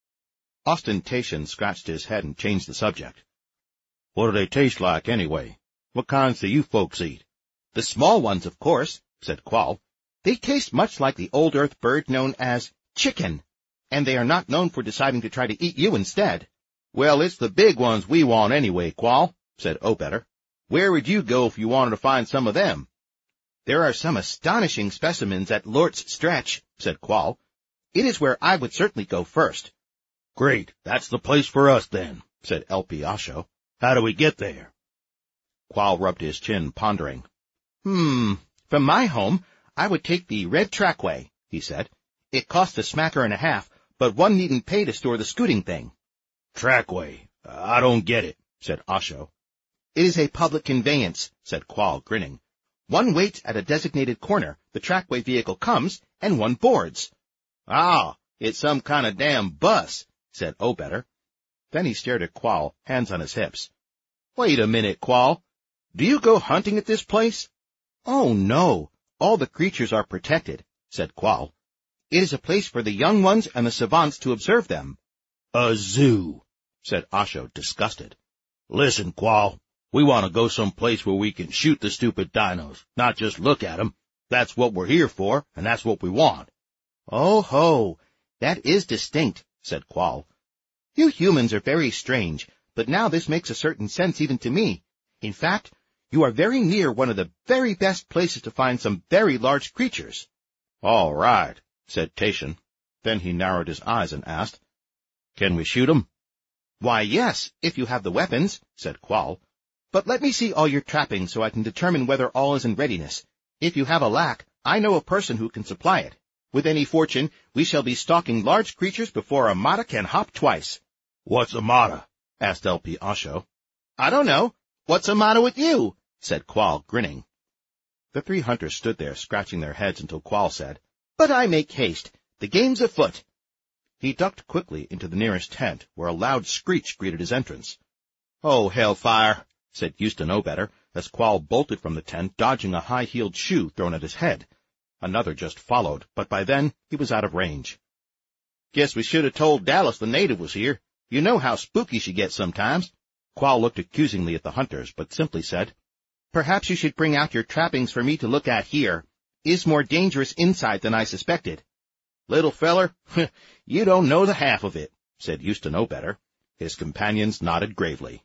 Ostentation scratched his head and changed the subject. What do they taste like, anyway? What kinds do you folks eat? The small ones, of course, said Qual. They taste much like the old earth bird known as chicken, and they are not known for deciding to try to eat you instead. Well, it's the big ones we want anyway, Qual, said Obetter. Where would you go if you wanted to find some of them? There are some astonishing specimens at Lort's Stretch, said Qual. It is where I would certainly go first. Great, that's the place for us then, said El-Pi Asho. How do we get there? Qual rubbed his chin, pondering. From my home, I would take the red trackway, he said. It costs a smacker and a half, but one needn't pay to store the scooting thing. Trackway? I don't get it, said Asho. It is a public conveyance, said Qual, grinning. One waits at a designated corner, the trackway vehicle comes, and one boards. Ah, it's some kind of damn bus, said Obetter. Then he stared at Qual, hands on his hips. Wait a minute, Qual. Do you go hunting at this place? Oh, no. All the creatures are protected, said Qual. It is a place for the young ones and the savants to observe them. A zoo, said Asho, disgusted. Listen, Qual, we want to go someplace where we can shoot the stupid dinos, not just look at them. That's what we're here for, and that's what we want. Oh ho, that is distinct, said Qual. You humans are very strange, but now this makes a certain sense even to me. In fact, you are very near one of the very best places to find some very large creatures. All right, said Tatian. Then he narrowed his eyes and asked, Can we shoot 'em? Why, yes, if you have the weapons, said Qual. But let me see all your trappings so I can determine whether all is in readiness. If you have a lack, I know a person who can supply it. With any fortune, we shall be stalking large creatures before a Mata can hop twice. What's a Mata? Asked El-Pi Asho. I don't know. What's a Mata with you? Said Qual, grinning. The three hunters stood there, scratching their heads until Qual said, But I make haste. The game's afoot. He ducked quickly into the nearest tent, where a loud screech greeted his entrance. Oh, hellfire, said Houston Obetter, as Qual bolted from the tent, dodging a high-heeled shoe thrown at his head. Another just followed, but by then he was out of range. Guess we should have told Dallas the native was here. You know how spooky she gets sometimes. Qual looked accusingly at the hunters, but simply said, Perhaps you should bring out your trappings for me to look at here. Is more dangerous inside than I suspected. Little feller, you don't know the half of it, said Houston Obetter. His companions nodded gravely.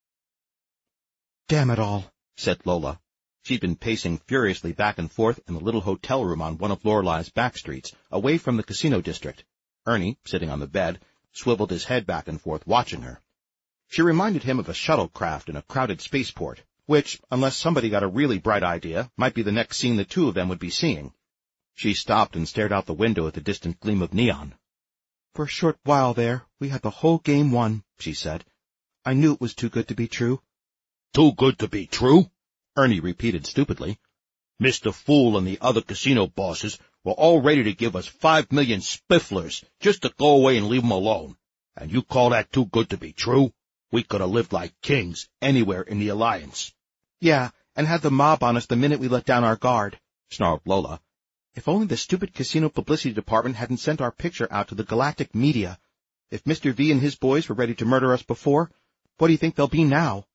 Damn it all, said Lola. She'd been pacing furiously back and forth in the little hotel room on one of Lorelei's back streets, away from the casino district. Ernie, sitting on the bed, swiveled his head back and forth watching her. She reminded him of a shuttlecraft in a crowded spaceport, which, unless somebody got a really bright idea, might be the next scene the two of them would be seeing. She stopped and stared out the window at the distant gleam of neon. For a short while there, we had the whole game won, she said. I knew it was too good to be true. Too good to be true? Ernie repeated stupidly. Mr. Fool and the other casino bosses were all ready to give us 5 million spifflers just to go away and leave 'em alone. And you call that too good to be true? We could have lived like kings anywhere in the Alliance. Yeah, and had the mob on us the minute we let down our guard, snarled Lola. If only the stupid casino publicity department hadn't sent our picture out to the galactic media. If Mr. V and his boys were ready to murder us before, what do you think they'll be now?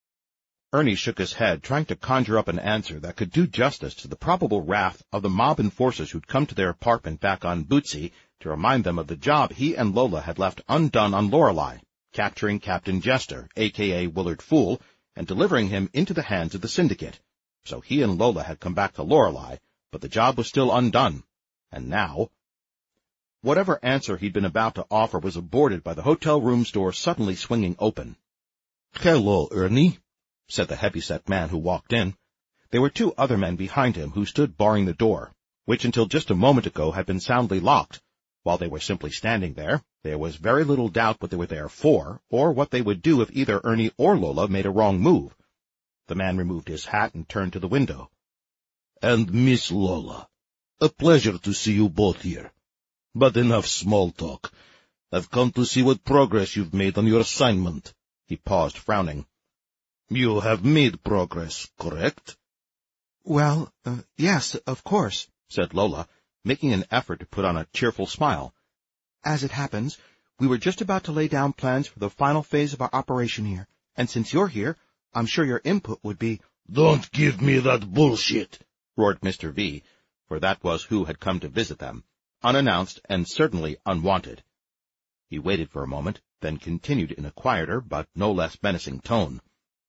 Ernie shook his head, trying to conjure up an answer that could do justice to the probable wrath of the mob enforcers who'd come to their apartment back on Bootsy to remind them of the job he and Lola had left undone on Lorelei, capturing Captain Jester, a.k.a. Willard Fool, and delivering him into the hands of the syndicate. So he and Lola had come back to Lorelei, but the job was still undone. And now... Whatever answer he'd been about to offer was aborted by the hotel room's door suddenly swinging open. "Hello, Ernie," said the heavy-set man who walked in. There were two other men behind him who stood barring the door, which until just a moment ago had been soundly locked. While they were simply standing there was very little doubt what they were there for, or what they would do if either Ernie or Lola made a wrong move. The man removed his hat and turned to the window. "And Miss Lola, a pleasure to see you both here. But enough small talk. I've come to see what progress you've made on your assignment." He paused, frowning. You have made progress, correct? Well, yes, of course, said Lola, making an effort to put on a cheerful smile. As it happens, we were just about to lay down plans for the final phase of our operation here, and since you're here, I'm sure your input would be— Don't give me that bullshit, roared Mr. V, for that was who had come to visit them, unannounced and certainly unwanted. He waited for a moment, then continued in a quieter but no less menacing tone.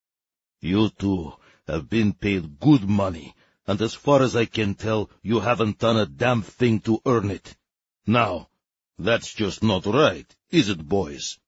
You two have been paid good money, and as far as I can tell, you haven't done a damn thing to earn it. Now, that's just not right, is it, boys?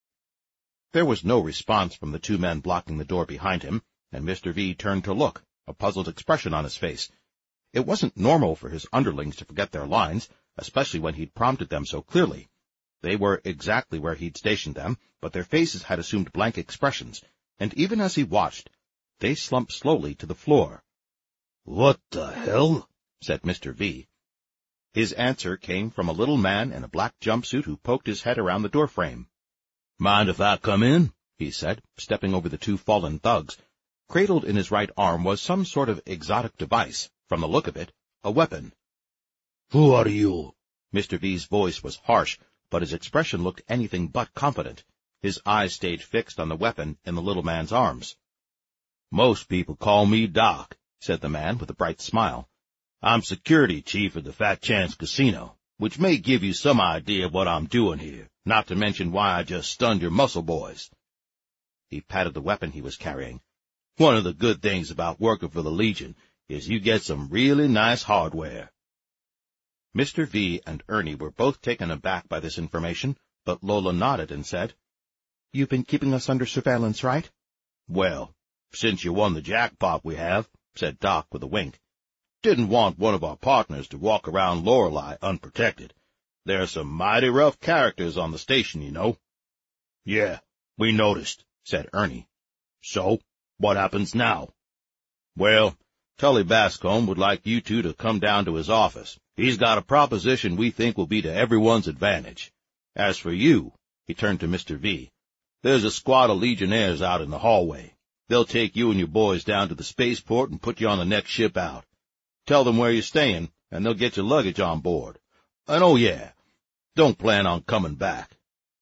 There was no response from the two men blocking the door behind him, and Mr. V turned to look, a puzzled expression on his face. It wasn't normal for his underlings to forget their lines, especially when he'd prompted them so clearly. They were exactly where he'd stationed them, but their faces had assumed blank expressions, and even as he watched, they slumped slowly to the floor. What the hell? said Mr. V. His answer came from a little man in a black jumpsuit who poked his head around the doorframe. Mind if I come in? he said, stepping over the two fallen thugs. Cradled in his right arm was some sort of exotic device, from the look of it, a weapon. Who are you? Mr. V's voice was harsh, but his expression looked anything but confident. His eyes stayed fixed on the weapon in the little man's arms. Most people call me Doc, said the man with a bright smile. I'm security chief of the Fat Chance Casino, which may give you some idea of what I'm doing here, not to mention why I just stunned your muscle boys. He patted the weapon he was carrying. One of the good things about working for the Legion is you get some really nice hardware. Mr. V and Ernie were both taken aback by this information, but Lola nodded and said, You've been keeping us under surveillance, right? Well, since you won the jackpot we have, said Doc with a wink. Didn't want one of our partners to walk around Lorelei unprotected. There are some mighty rough characters on the station, you know. Yeah, we noticed, said Ernie. So, what happens now? Well, Tully Bascombe would like you two to come down to his office. He's got a proposition we think will be to everyone's advantage. As for you, he turned to Mr. V, there's a squad of Legionnaires out in the hallway. They'll take you and your boys down to the spaceport and put you on the next ship out. Tell them where you're staying, and they'll get your luggage on board. And oh yeah, don't plan on coming back.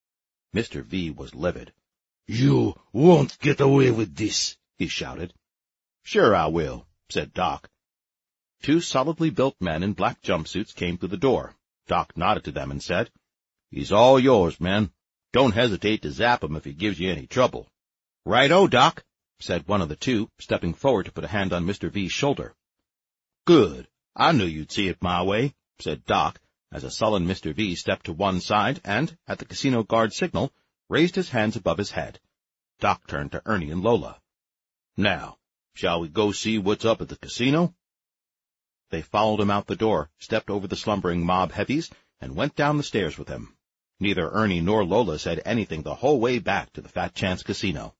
Mr. V was livid. You won't get away with this, he shouted. Sure I will, said Doc. Two solidly built men in black jumpsuits came through the door. Doc nodded to them and said, He's all yours, men. Don't hesitate to zap him if he gives you any trouble. Right-o, Doc, said one of the two, stepping forward to put a hand on Mr. V's shoulder. Good. I knew you'd see it my way, said Doc, as a sullen Mr. V stepped to one side and, at the casino guard's signal, raised his hands above his head. Doc turned to Ernie and Lola. Now, shall we go see what's up at the casino? They followed him out the door, stepped over the slumbering mob heavies, and went down the stairs with him. Neither Ernie nor Lola said anything the whole way back to the Fat Chance Casino.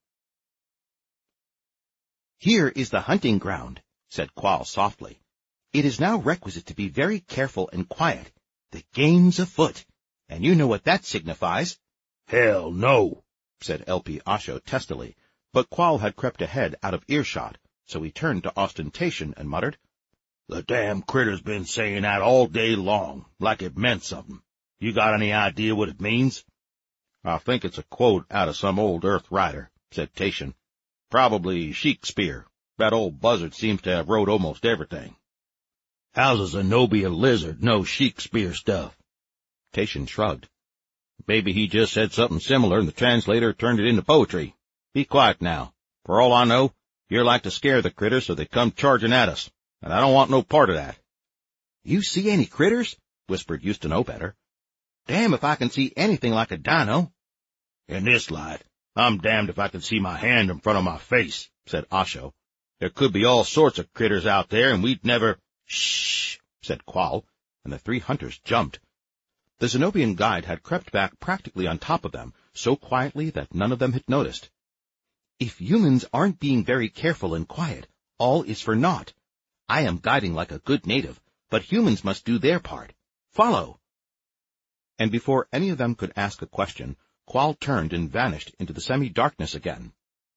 Here is the hunting ground, said Qual softly. It is now requisite to be very careful and quiet. The game's afoot, and you know what that signifies. Hell no, said L.P. Asho testily, but Qual had crept ahead out of earshot, so he turned to ostentation and muttered, The damn critter's been saying that all day long, like it meant something. You got any idea what it means? I think it's a quote out of some old Earth writer, said Tatian. Probably Shakespeare. That old buzzard seems to have wrote almost everything. How's a Zenobia lizard know Shakespeare stuff? Tatian shrugged. Maybe he just said something similar and the translator turned it into poetry. Be quiet now. For all I know, you're like to scare the critters so they come charging at us, and I don't want no part of that. You see any critters? Whispered Houston O'Better. Damn if I can see anything like a dino. In this light, I'm damned if I can see my hand in front of my face, said Asho. There could be all sorts of critters out there, and we'd never— Shh, said Qual, and the three hunters jumped. The Zenobian guide had crept back practically on top of them, so quietly that none of them had noticed. If humans aren't being very careful and quiet, all is for naught. I am guiding like a good native, but humans must do their part. Follow. And before any of them could ask a question, Qual turned and vanished into the semi-darkness again.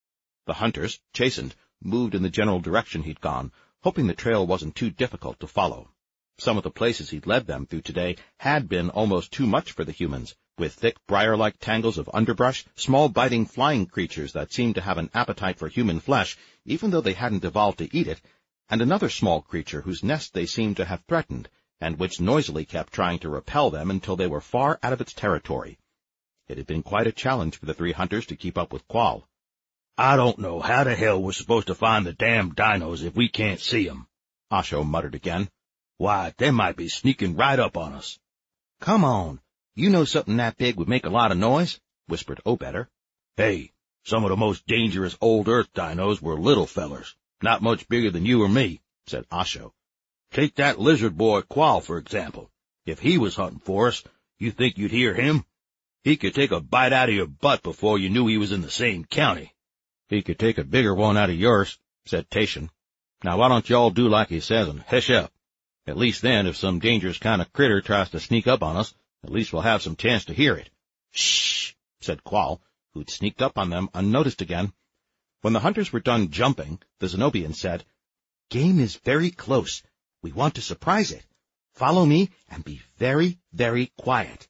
The hunters, chastened, moved in the general direction he'd gone, hoping the trail wasn't too difficult to follow. Some of the places he'd led them through today had been almost too much for the humans, with thick briar-like tangles of underbrush, small biting flying creatures that seemed to have an appetite for human flesh, even though they hadn't evolved to eat it, and another small creature whose nest they seemed to have threatened, and which noisily kept trying to repel them until they were far out of its territory. It had been quite a challenge for the three hunters to keep up with Qual. "I don't know how the hell we're supposed to find the damn dinos if we can't see 'em," Asho muttered again. "Why, they might be sneaking right up on us." "Come on, you know something that big would make a lot of noise," whispered Obetter. "Hey, some of the most dangerous old Earth dinos were little fellers, not much bigger than you or me," said Asho. "Take that lizard boy Qual, for example. If he was hunting for us, you think you'd hear him? He could take a bite out of your butt before you knew he was in the same county." "He could take a bigger one out of yours," said Tatian. "Now why don't you all do like he says and hush up? At least then, if some dangerous kind of critter tries to sneak up on us, at least we'll have some chance to hear it." "Shh," said Qual, who'd sneaked up on them unnoticed again. When the hunters were done jumping, the Zenobian said, "Game is very close. We want to surprise it. Follow me and be very, very quiet."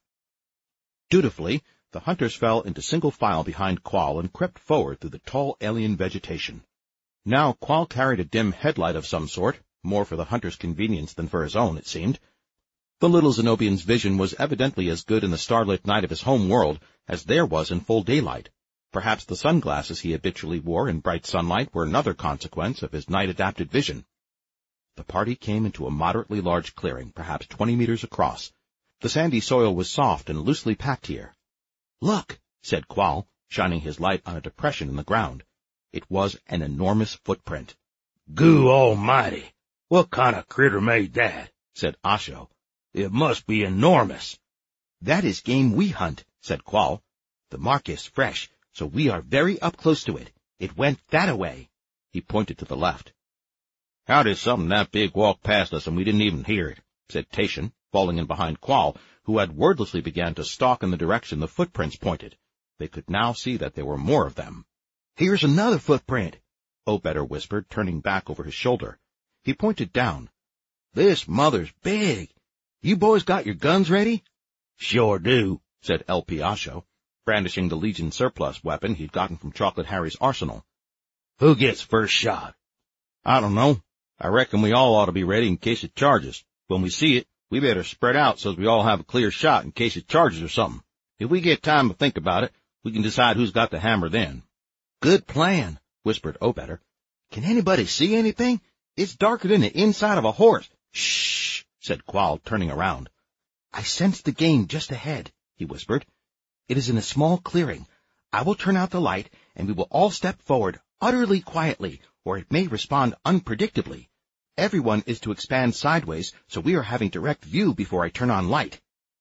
Dutifully, the hunters fell into single file behind Qual and crept forward through the tall alien vegetation. Now Qual carried a dim headlight of some sort, more for the hunter's convenience than for his own, it seemed. The little Zenobian's vision was evidently as good in the starlit night of his home world as there was in full daylight. Perhaps the sunglasses he habitually wore in bright sunlight were another consequence of his night-adapted vision. The party came into a moderately large clearing, perhaps 20 meters across. The sandy soil was soft and loosely packed here. "Look," said Qual, shining his light on a depression in the ground. It was an enormous footprint. "Goo almighty! What kind of critter made that?" said Asho. "It must be enormous." "That is game we hunt," said Qual. "The mark is fresh, so we are very up close to it. It went that-a-way." He pointed to the left. "How did something that big walk past us and we didn't even hear it?" said Tatian, falling in behind Qual, who had wordlessly began to stalk in the direction the footprints pointed. They could now see that there were more of them. "Here's another footprint," Obetter whispered, turning back over his shoulder. He pointed down. "This mother's big. You boys got your guns ready?" "Sure do," said L.P. Asho, brandishing the Legion surplus weapon he'd gotten from Chocolate Harry's arsenal. "Who gets first shot?" "I don't know. I reckon we all ought to be ready in case it charges. When we see it, we better spread out so's we all have a clear shot in case it charges or something. If we get time to think about it, we can decide who's got the hammer then." "Good plan," whispered Obetter. "Can anybody see anything? It's darker than the inside of a horse." "Shh," said Qual, turning around. "I sense the game just ahead," he whispered. "It is in a small clearing. I will turn out the light, and we will all step forward utterly quietly, or it may respond unpredictably. Everyone is to expand sideways, so we are having direct view before I turn on light."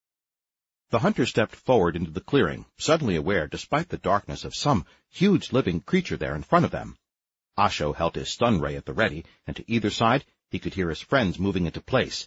The hunter stepped forward into the clearing, suddenly aware, despite the darkness, of some huge living creature there in front of them. Asho held his stun ray at the ready, and to either side he could hear his friends moving into place.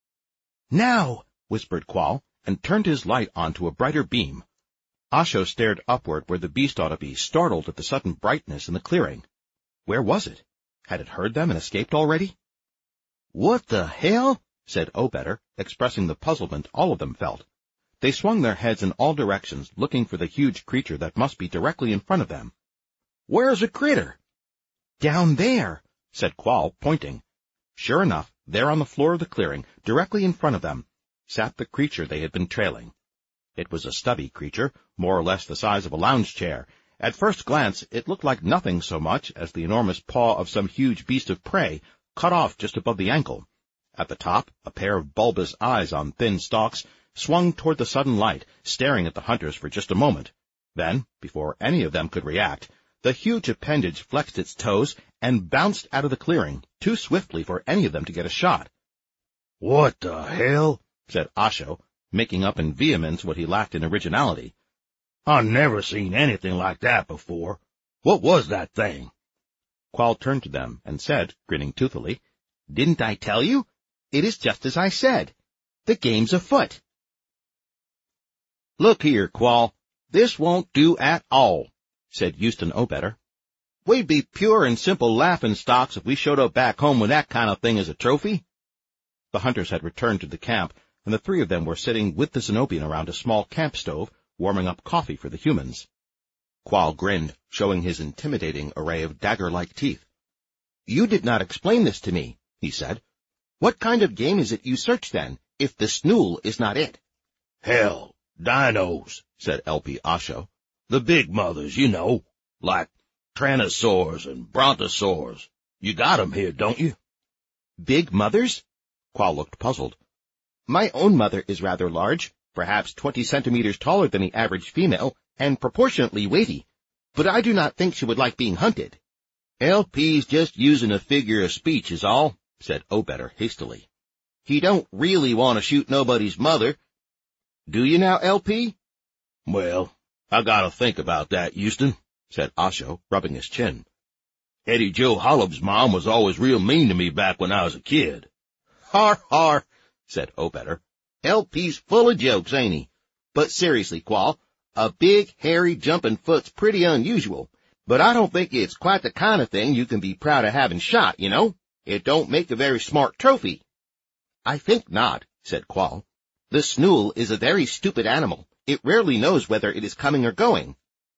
"Now!" whispered Qual, and turned his light on to a brighter beam. Asho stared upward where the beast ought to be, startled at the sudden brightness in the clearing. Where was it? Had it heard them and escaped already? "What the hell?" said Obetter, expressing the puzzlement all of them felt. They swung their heads in all directions, looking for the huge creature that must be directly in front of them. "Where's the critter?" "Down there," said Qual, pointing. Sure enough, there on the floor of the clearing, directly in front of them, sat the creature they had been trailing. It was a stubby creature, more or less the size of a lounge chair. At first glance, it looked like nothing so much as the enormous paw of some huge beast of prey, cut off just above the ankle. At the top, a pair of bulbous eyes on thin stalks swung toward the sudden light, staring at the hunters for just a moment. Then, before any of them could react, the huge appendage flexed its toes and bounced out of the clearing, too swiftly for any of them to get a shot. "What the hell?" said Asho, making up in vehemence what he lacked in originality. "I've never seen anything like that before. What was that thing?" Qual turned to them and said, grinning toothily, "Didn't I tell you? It is just as I said. The game's afoot." "Look here, Qual, this won't do at all," said Houston Obetter. We'd be pure and simple laughing-stocks if we showed up back home with that kind of thing as a trophy." The hunters had returned to the camp, and the three of them were sitting with the Zenobian around a small camp stove, warming up coffee for the humans. Qual grinned, showing his intimidating array of dagger-like teeth. "You did not explain this to me," he said. "What kind of game is it you search, then, if the snool is not it?" "Hell, dinos," said LP Asho. "The big mothers, you know, like Tyrannosaurs and Brontosaurs. You got 'em here, don't you?" "Big mothers?" Qual looked puzzled. "My own mother is rather large, perhaps 20 centimeters taller than the average female, and proportionately weighty, but I do not think she would like being hunted." "LP's just using a figure of speech is all," said Obetter hastily. "He don't really want to shoot nobody's mother. Do you now, LP?" "Well, I gotta think about that, Houston," said Asho, rubbing his chin. "Eddie Joe Hollop's mom was always real mean to me back when I was a kid." "Har, har," said Obetter. "LP's full of jokes, ain't he? But seriously, Qual, a big, hairy, jumping foot's pretty unusual, but I don't think it's quite the kind of thing you can be proud of having shot, you know? It don't make a very smart trophy." "I think not," said Qual. "The snool is a very stupid animal. It rarely knows whether it is coming or going."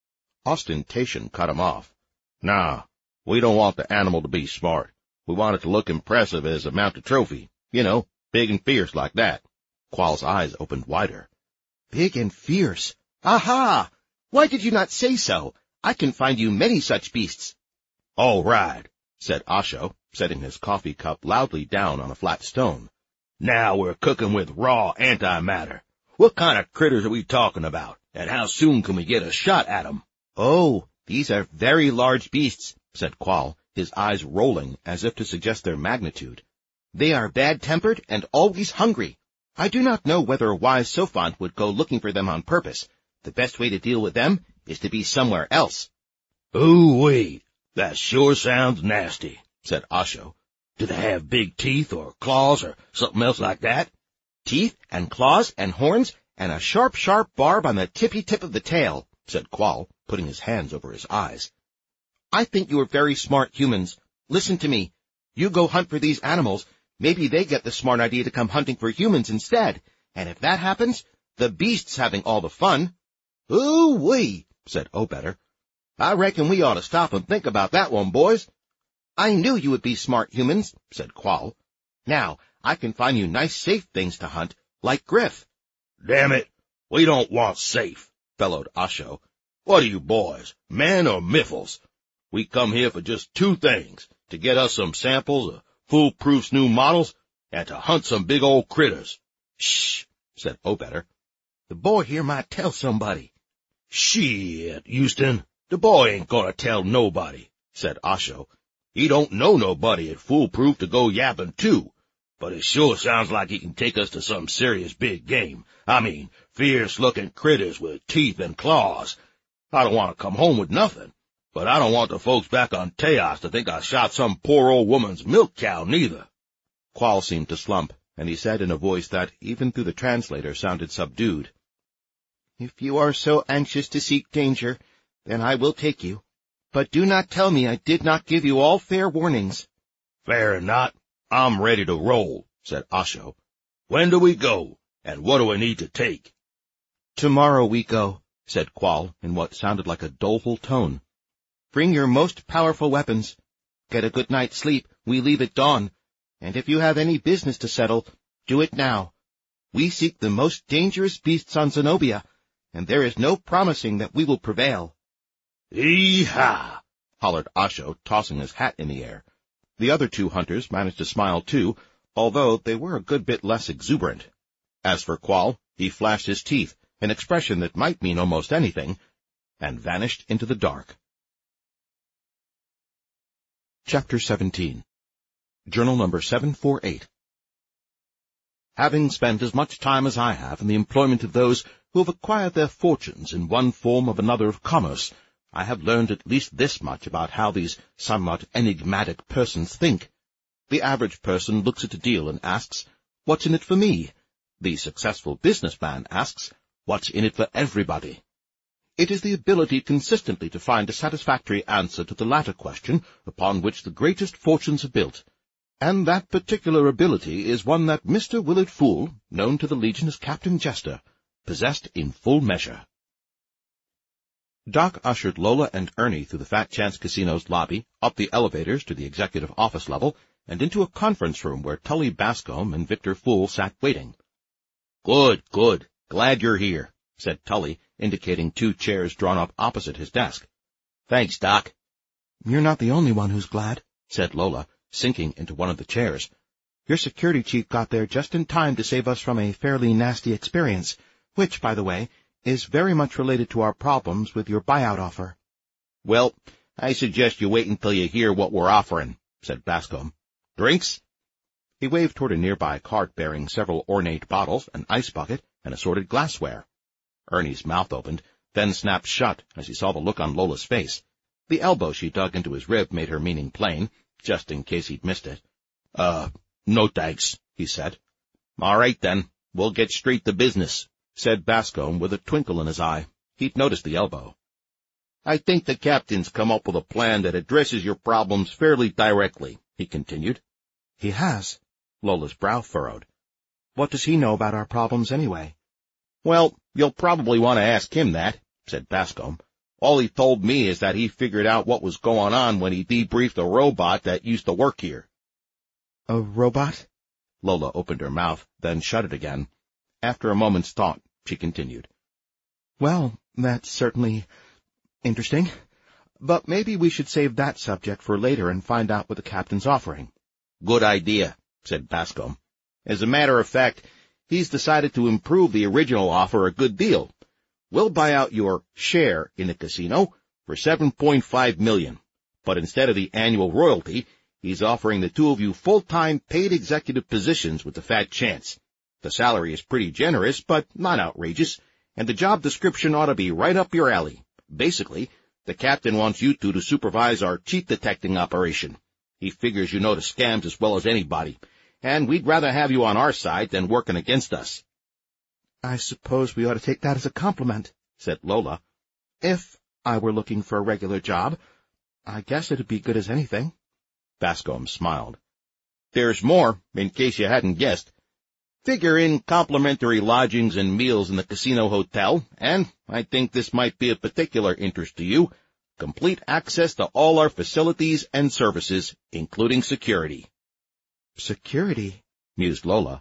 Ostentation cut him off. "Nah, we don't want the animal to be smart. We want it to look impressive as a mounted trophy. You know, big and fierce like that." Qual's eyes opened wider. "Big and fierce. Aha! Why did you not say so? I can find you many such beasts." "All right," said Asho, setting his coffee cup loudly down on a flat stone. "Now we're cooking with raw antimatter. What kind of critters are we talking about, and how soon can we get a shot at 'em?" "Oh, these are very large beasts," said Qual, his eyes rolling as if to suggest their magnitude. "They are bad-tempered and always hungry. I do not know whether a wise Sophont would go looking for them on purpose. The best way to deal with them is to be somewhere else." "Ooh-wee, that sure sounds nasty," said Asho. "Do they have big teeth or claws or something else like that?" "Teeth and claws and horns and a sharp, sharp barb on the tippy tip of the tail," said Qual, putting his hands over his eyes. "I think you are very smart humans. Listen to me. You go hunt for these animals. Maybe they get the smart idea to come hunting for humans instead, and if that happens, the beast's having all the fun." "Ooh-wee," said Obetter. "I reckon we ought to stop and think about that one, boys." "I knew you would be smart humans," said Qual. "Now, I can find you nice safe things to hunt, like Griff." "Damn it, we don't want safe," bellowed Asho. "What are you boys, men or miffles? We come here for just two things, to get us some samples of foolproof new models, and to hunt some big old critters." "Shh," said Obetter. "The boy here might tell somebody." "Shit, Houston, the boy ain't gonna tell nobody," said Asho. "He don't know nobody at Foolproof to go yapping to, but it sure sounds like he can take us to some serious big game. I mean, fierce-looking critters with teeth and claws. I don't want to come home with nothing, but I don't want the folks back on Teos to think I shot some poor old woman's milk cow, neither." Qual seemed to slump, and he said in a voice that, even through the translator, sounded subdued, "If you are so anxious to seek danger, then I will take you. But do not tell me I did not give you all fair warnings." "Fair or not, I'm ready to roll," said Asho. "When do we go, and what do we need to take?" "Tomorrow we go," said Qual in what sounded like a doleful tone. "Bring your most powerful weapons. Get a good night's sleep. We leave at dawn. And if you have any business to settle, do it now. We seek the most dangerous beasts on Zenobia, and there is no promising that we will prevail." "Yee-haw!" hollered Asho, tossing his hat in the air. The other two hunters managed to smile too, although they were a good bit less exuberant. As for Qual, he flashed his teeth, an expression that might mean almost anything, and vanished into the dark. Chapter 17. Journal number 748. Having spent as much time as I have in the employment of those who have acquired their fortunes in one form or another of commerce, I have learned at least this much about how these somewhat enigmatic persons think. The average person looks at a deal and asks, "What's in it for me?" The successful businessman asks, "What's in it for everybody?" It is the ability consistently to find a satisfactory answer to the latter question upon which the greatest fortunes are built, and that particular ability is one that Mr. Willard Fool, known to the Legion as Captain Jester, possessed in full measure. Doc ushered Lola and Ernie through the Fat Chance Casino's lobby, up the elevators to the executive office level, and into a conference room where Tully Bascom and Victor Fool sat waiting. Good, good. Glad you're here, said Tully, indicating 2 chairs drawn up opposite his desk. Thanks, Doc. You're not the only one who's glad, said Lola, sinking into one of the chairs. Your security chief got there just in time to save us from a fairly nasty experience, which, by the way, is very much related to our problems with your buyout offer. Well, I suggest you wait until you hear what we're offering, said Bascom. Drinks? He waved toward a nearby cart bearing several ornate bottles, an ice bucket, and assorted glassware. Ernie's mouth opened, then snapped shut as he saw the look on Lola's face. The elbow she dug into his rib made her meaning plain, just in case he'd missed it. No thanks, he said. All right, then. We'll get straight to business, said Bascom with a twinkle in his eye. He'd noticed the elbow. I think the captain's come up with a plan that addresses your problems fairly directly, he continued. He has? Lola's brow furrowed. What does he know about our problems anyway? Well, you'll probably want to ask him that, said Bascom. All he told me is that he figured out what was going on when he debriefed a robot that used to work here. A robot? Lola opened her mouth, then shut it again. After a moment's thought, she continued. Well, that's certainly interesting. But maybe we should save that subject for later and find out what the captain's offering. Good idea, said Bascom. As a matter of fact, he's decided to improve the original offer a good deal. We'll buy out your share in the casino for $7.5 million. But instead of the annual royalty, he's offering the 2 of you full-time paid executive positions with the Fat Chance. The salary is pretty generous, but not outrageous, and the job description ought to be right up your alley. Basically, the captain wants you two to supervise our cheat detecting operation. He figures you know the scams as well as anybody, and we'd rather have you on our side than working against us. I suppose we ought to take that as a compliment, said Lola. If I were looking for a regular job, I guess it'd be good as anything. Bascom smiled. There's more, in case you hadn't guessed. Figure in complimentary lodgings and meals in the casino hotel, and I think this might be of particular interest to you, complete access to all our facilities and services, including security. Security? Mused Lola.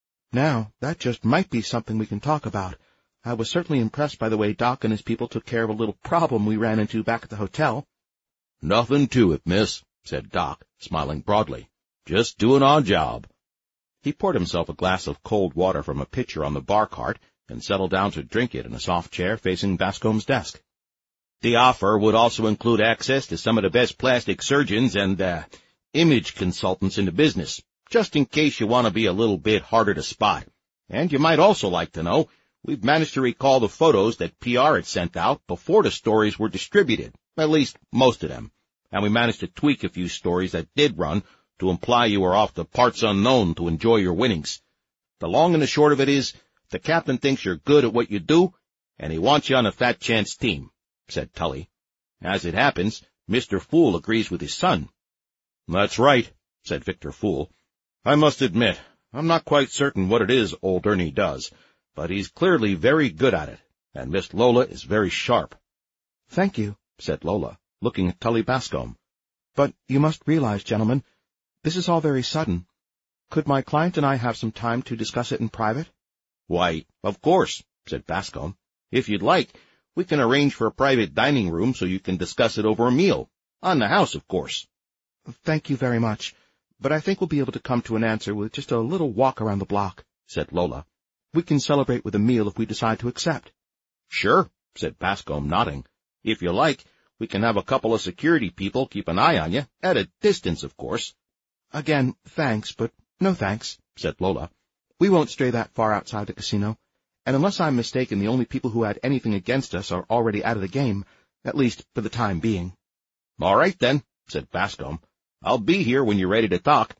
Now, that just might be something we can talk about. I was certainly impressed by the way Doc and his people took care of a little problem we ran into back at the hotel. Nothing to it, miss, said Doc, smiling broadly. Just doing our job. He poured himself a glass of cold water from a pitcher on the bar cart and settled down to drink it in a soft chair facing Bascom's desk. The offer would also include access to some of the best plastic surgeons and, image consultants in the business, just in case you want to be a little bit harder to spot. And you might also like to know, we've managed to recall the photos that PR had sent out before the stories were distributed, at least most of them. And we managed to tweak a few stories that did run to imply you were off to parts unknown to enjoy your winnings. The long and the short of it is, the captain thinks you're good at what you do, and he wants you on the Fat Chance team, said Tully. As it happens, Mr. Fool agrees with his son. That's right, said Victor Fool. I must admit, I'm not quite certain what it is old Ernie does, but he's clearly very good at it, and Miss Lola is very sharp. Thank you, said Lola, looking at Tully Bascom. But you must realize, gentlemen, this is all very sudden. Could my client and I have some time to discuss it in private? Why, of course, said Bascom. If you'd like, we can arrange for a private dining room so you can discuss it over a meal. On the house, of course. Thank you very much, but I think we'll be able to come to an answer with just a little walk around the block, said Lola. We can celebrate with a meal if we decide to accept. Sure, said Bascom, nodding. If you like, we can have a couple of security people keep an eye on you, at a distance, of course. Again, thanks, but no thanks, said Lola. We won't stray that far outside the casino, and unless I'm mistaken, the only people who had anything against us are already out of the game, at least for the time being. All right, then, said Bascom. I'll be here when you're ready to talk.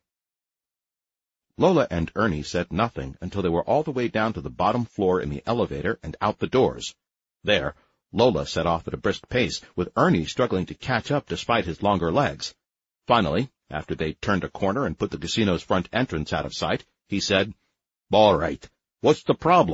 Lola and Ernie said nothing until they were all the way down to the bottom floor in the elevator and out the doors. There, Lola set off at a brisk pace, with Ernie struggling to catch up despite his longer legs. Finally, after they turned a corner and put the casino's front entrance out of sight, he said, "All right, what's the problem?"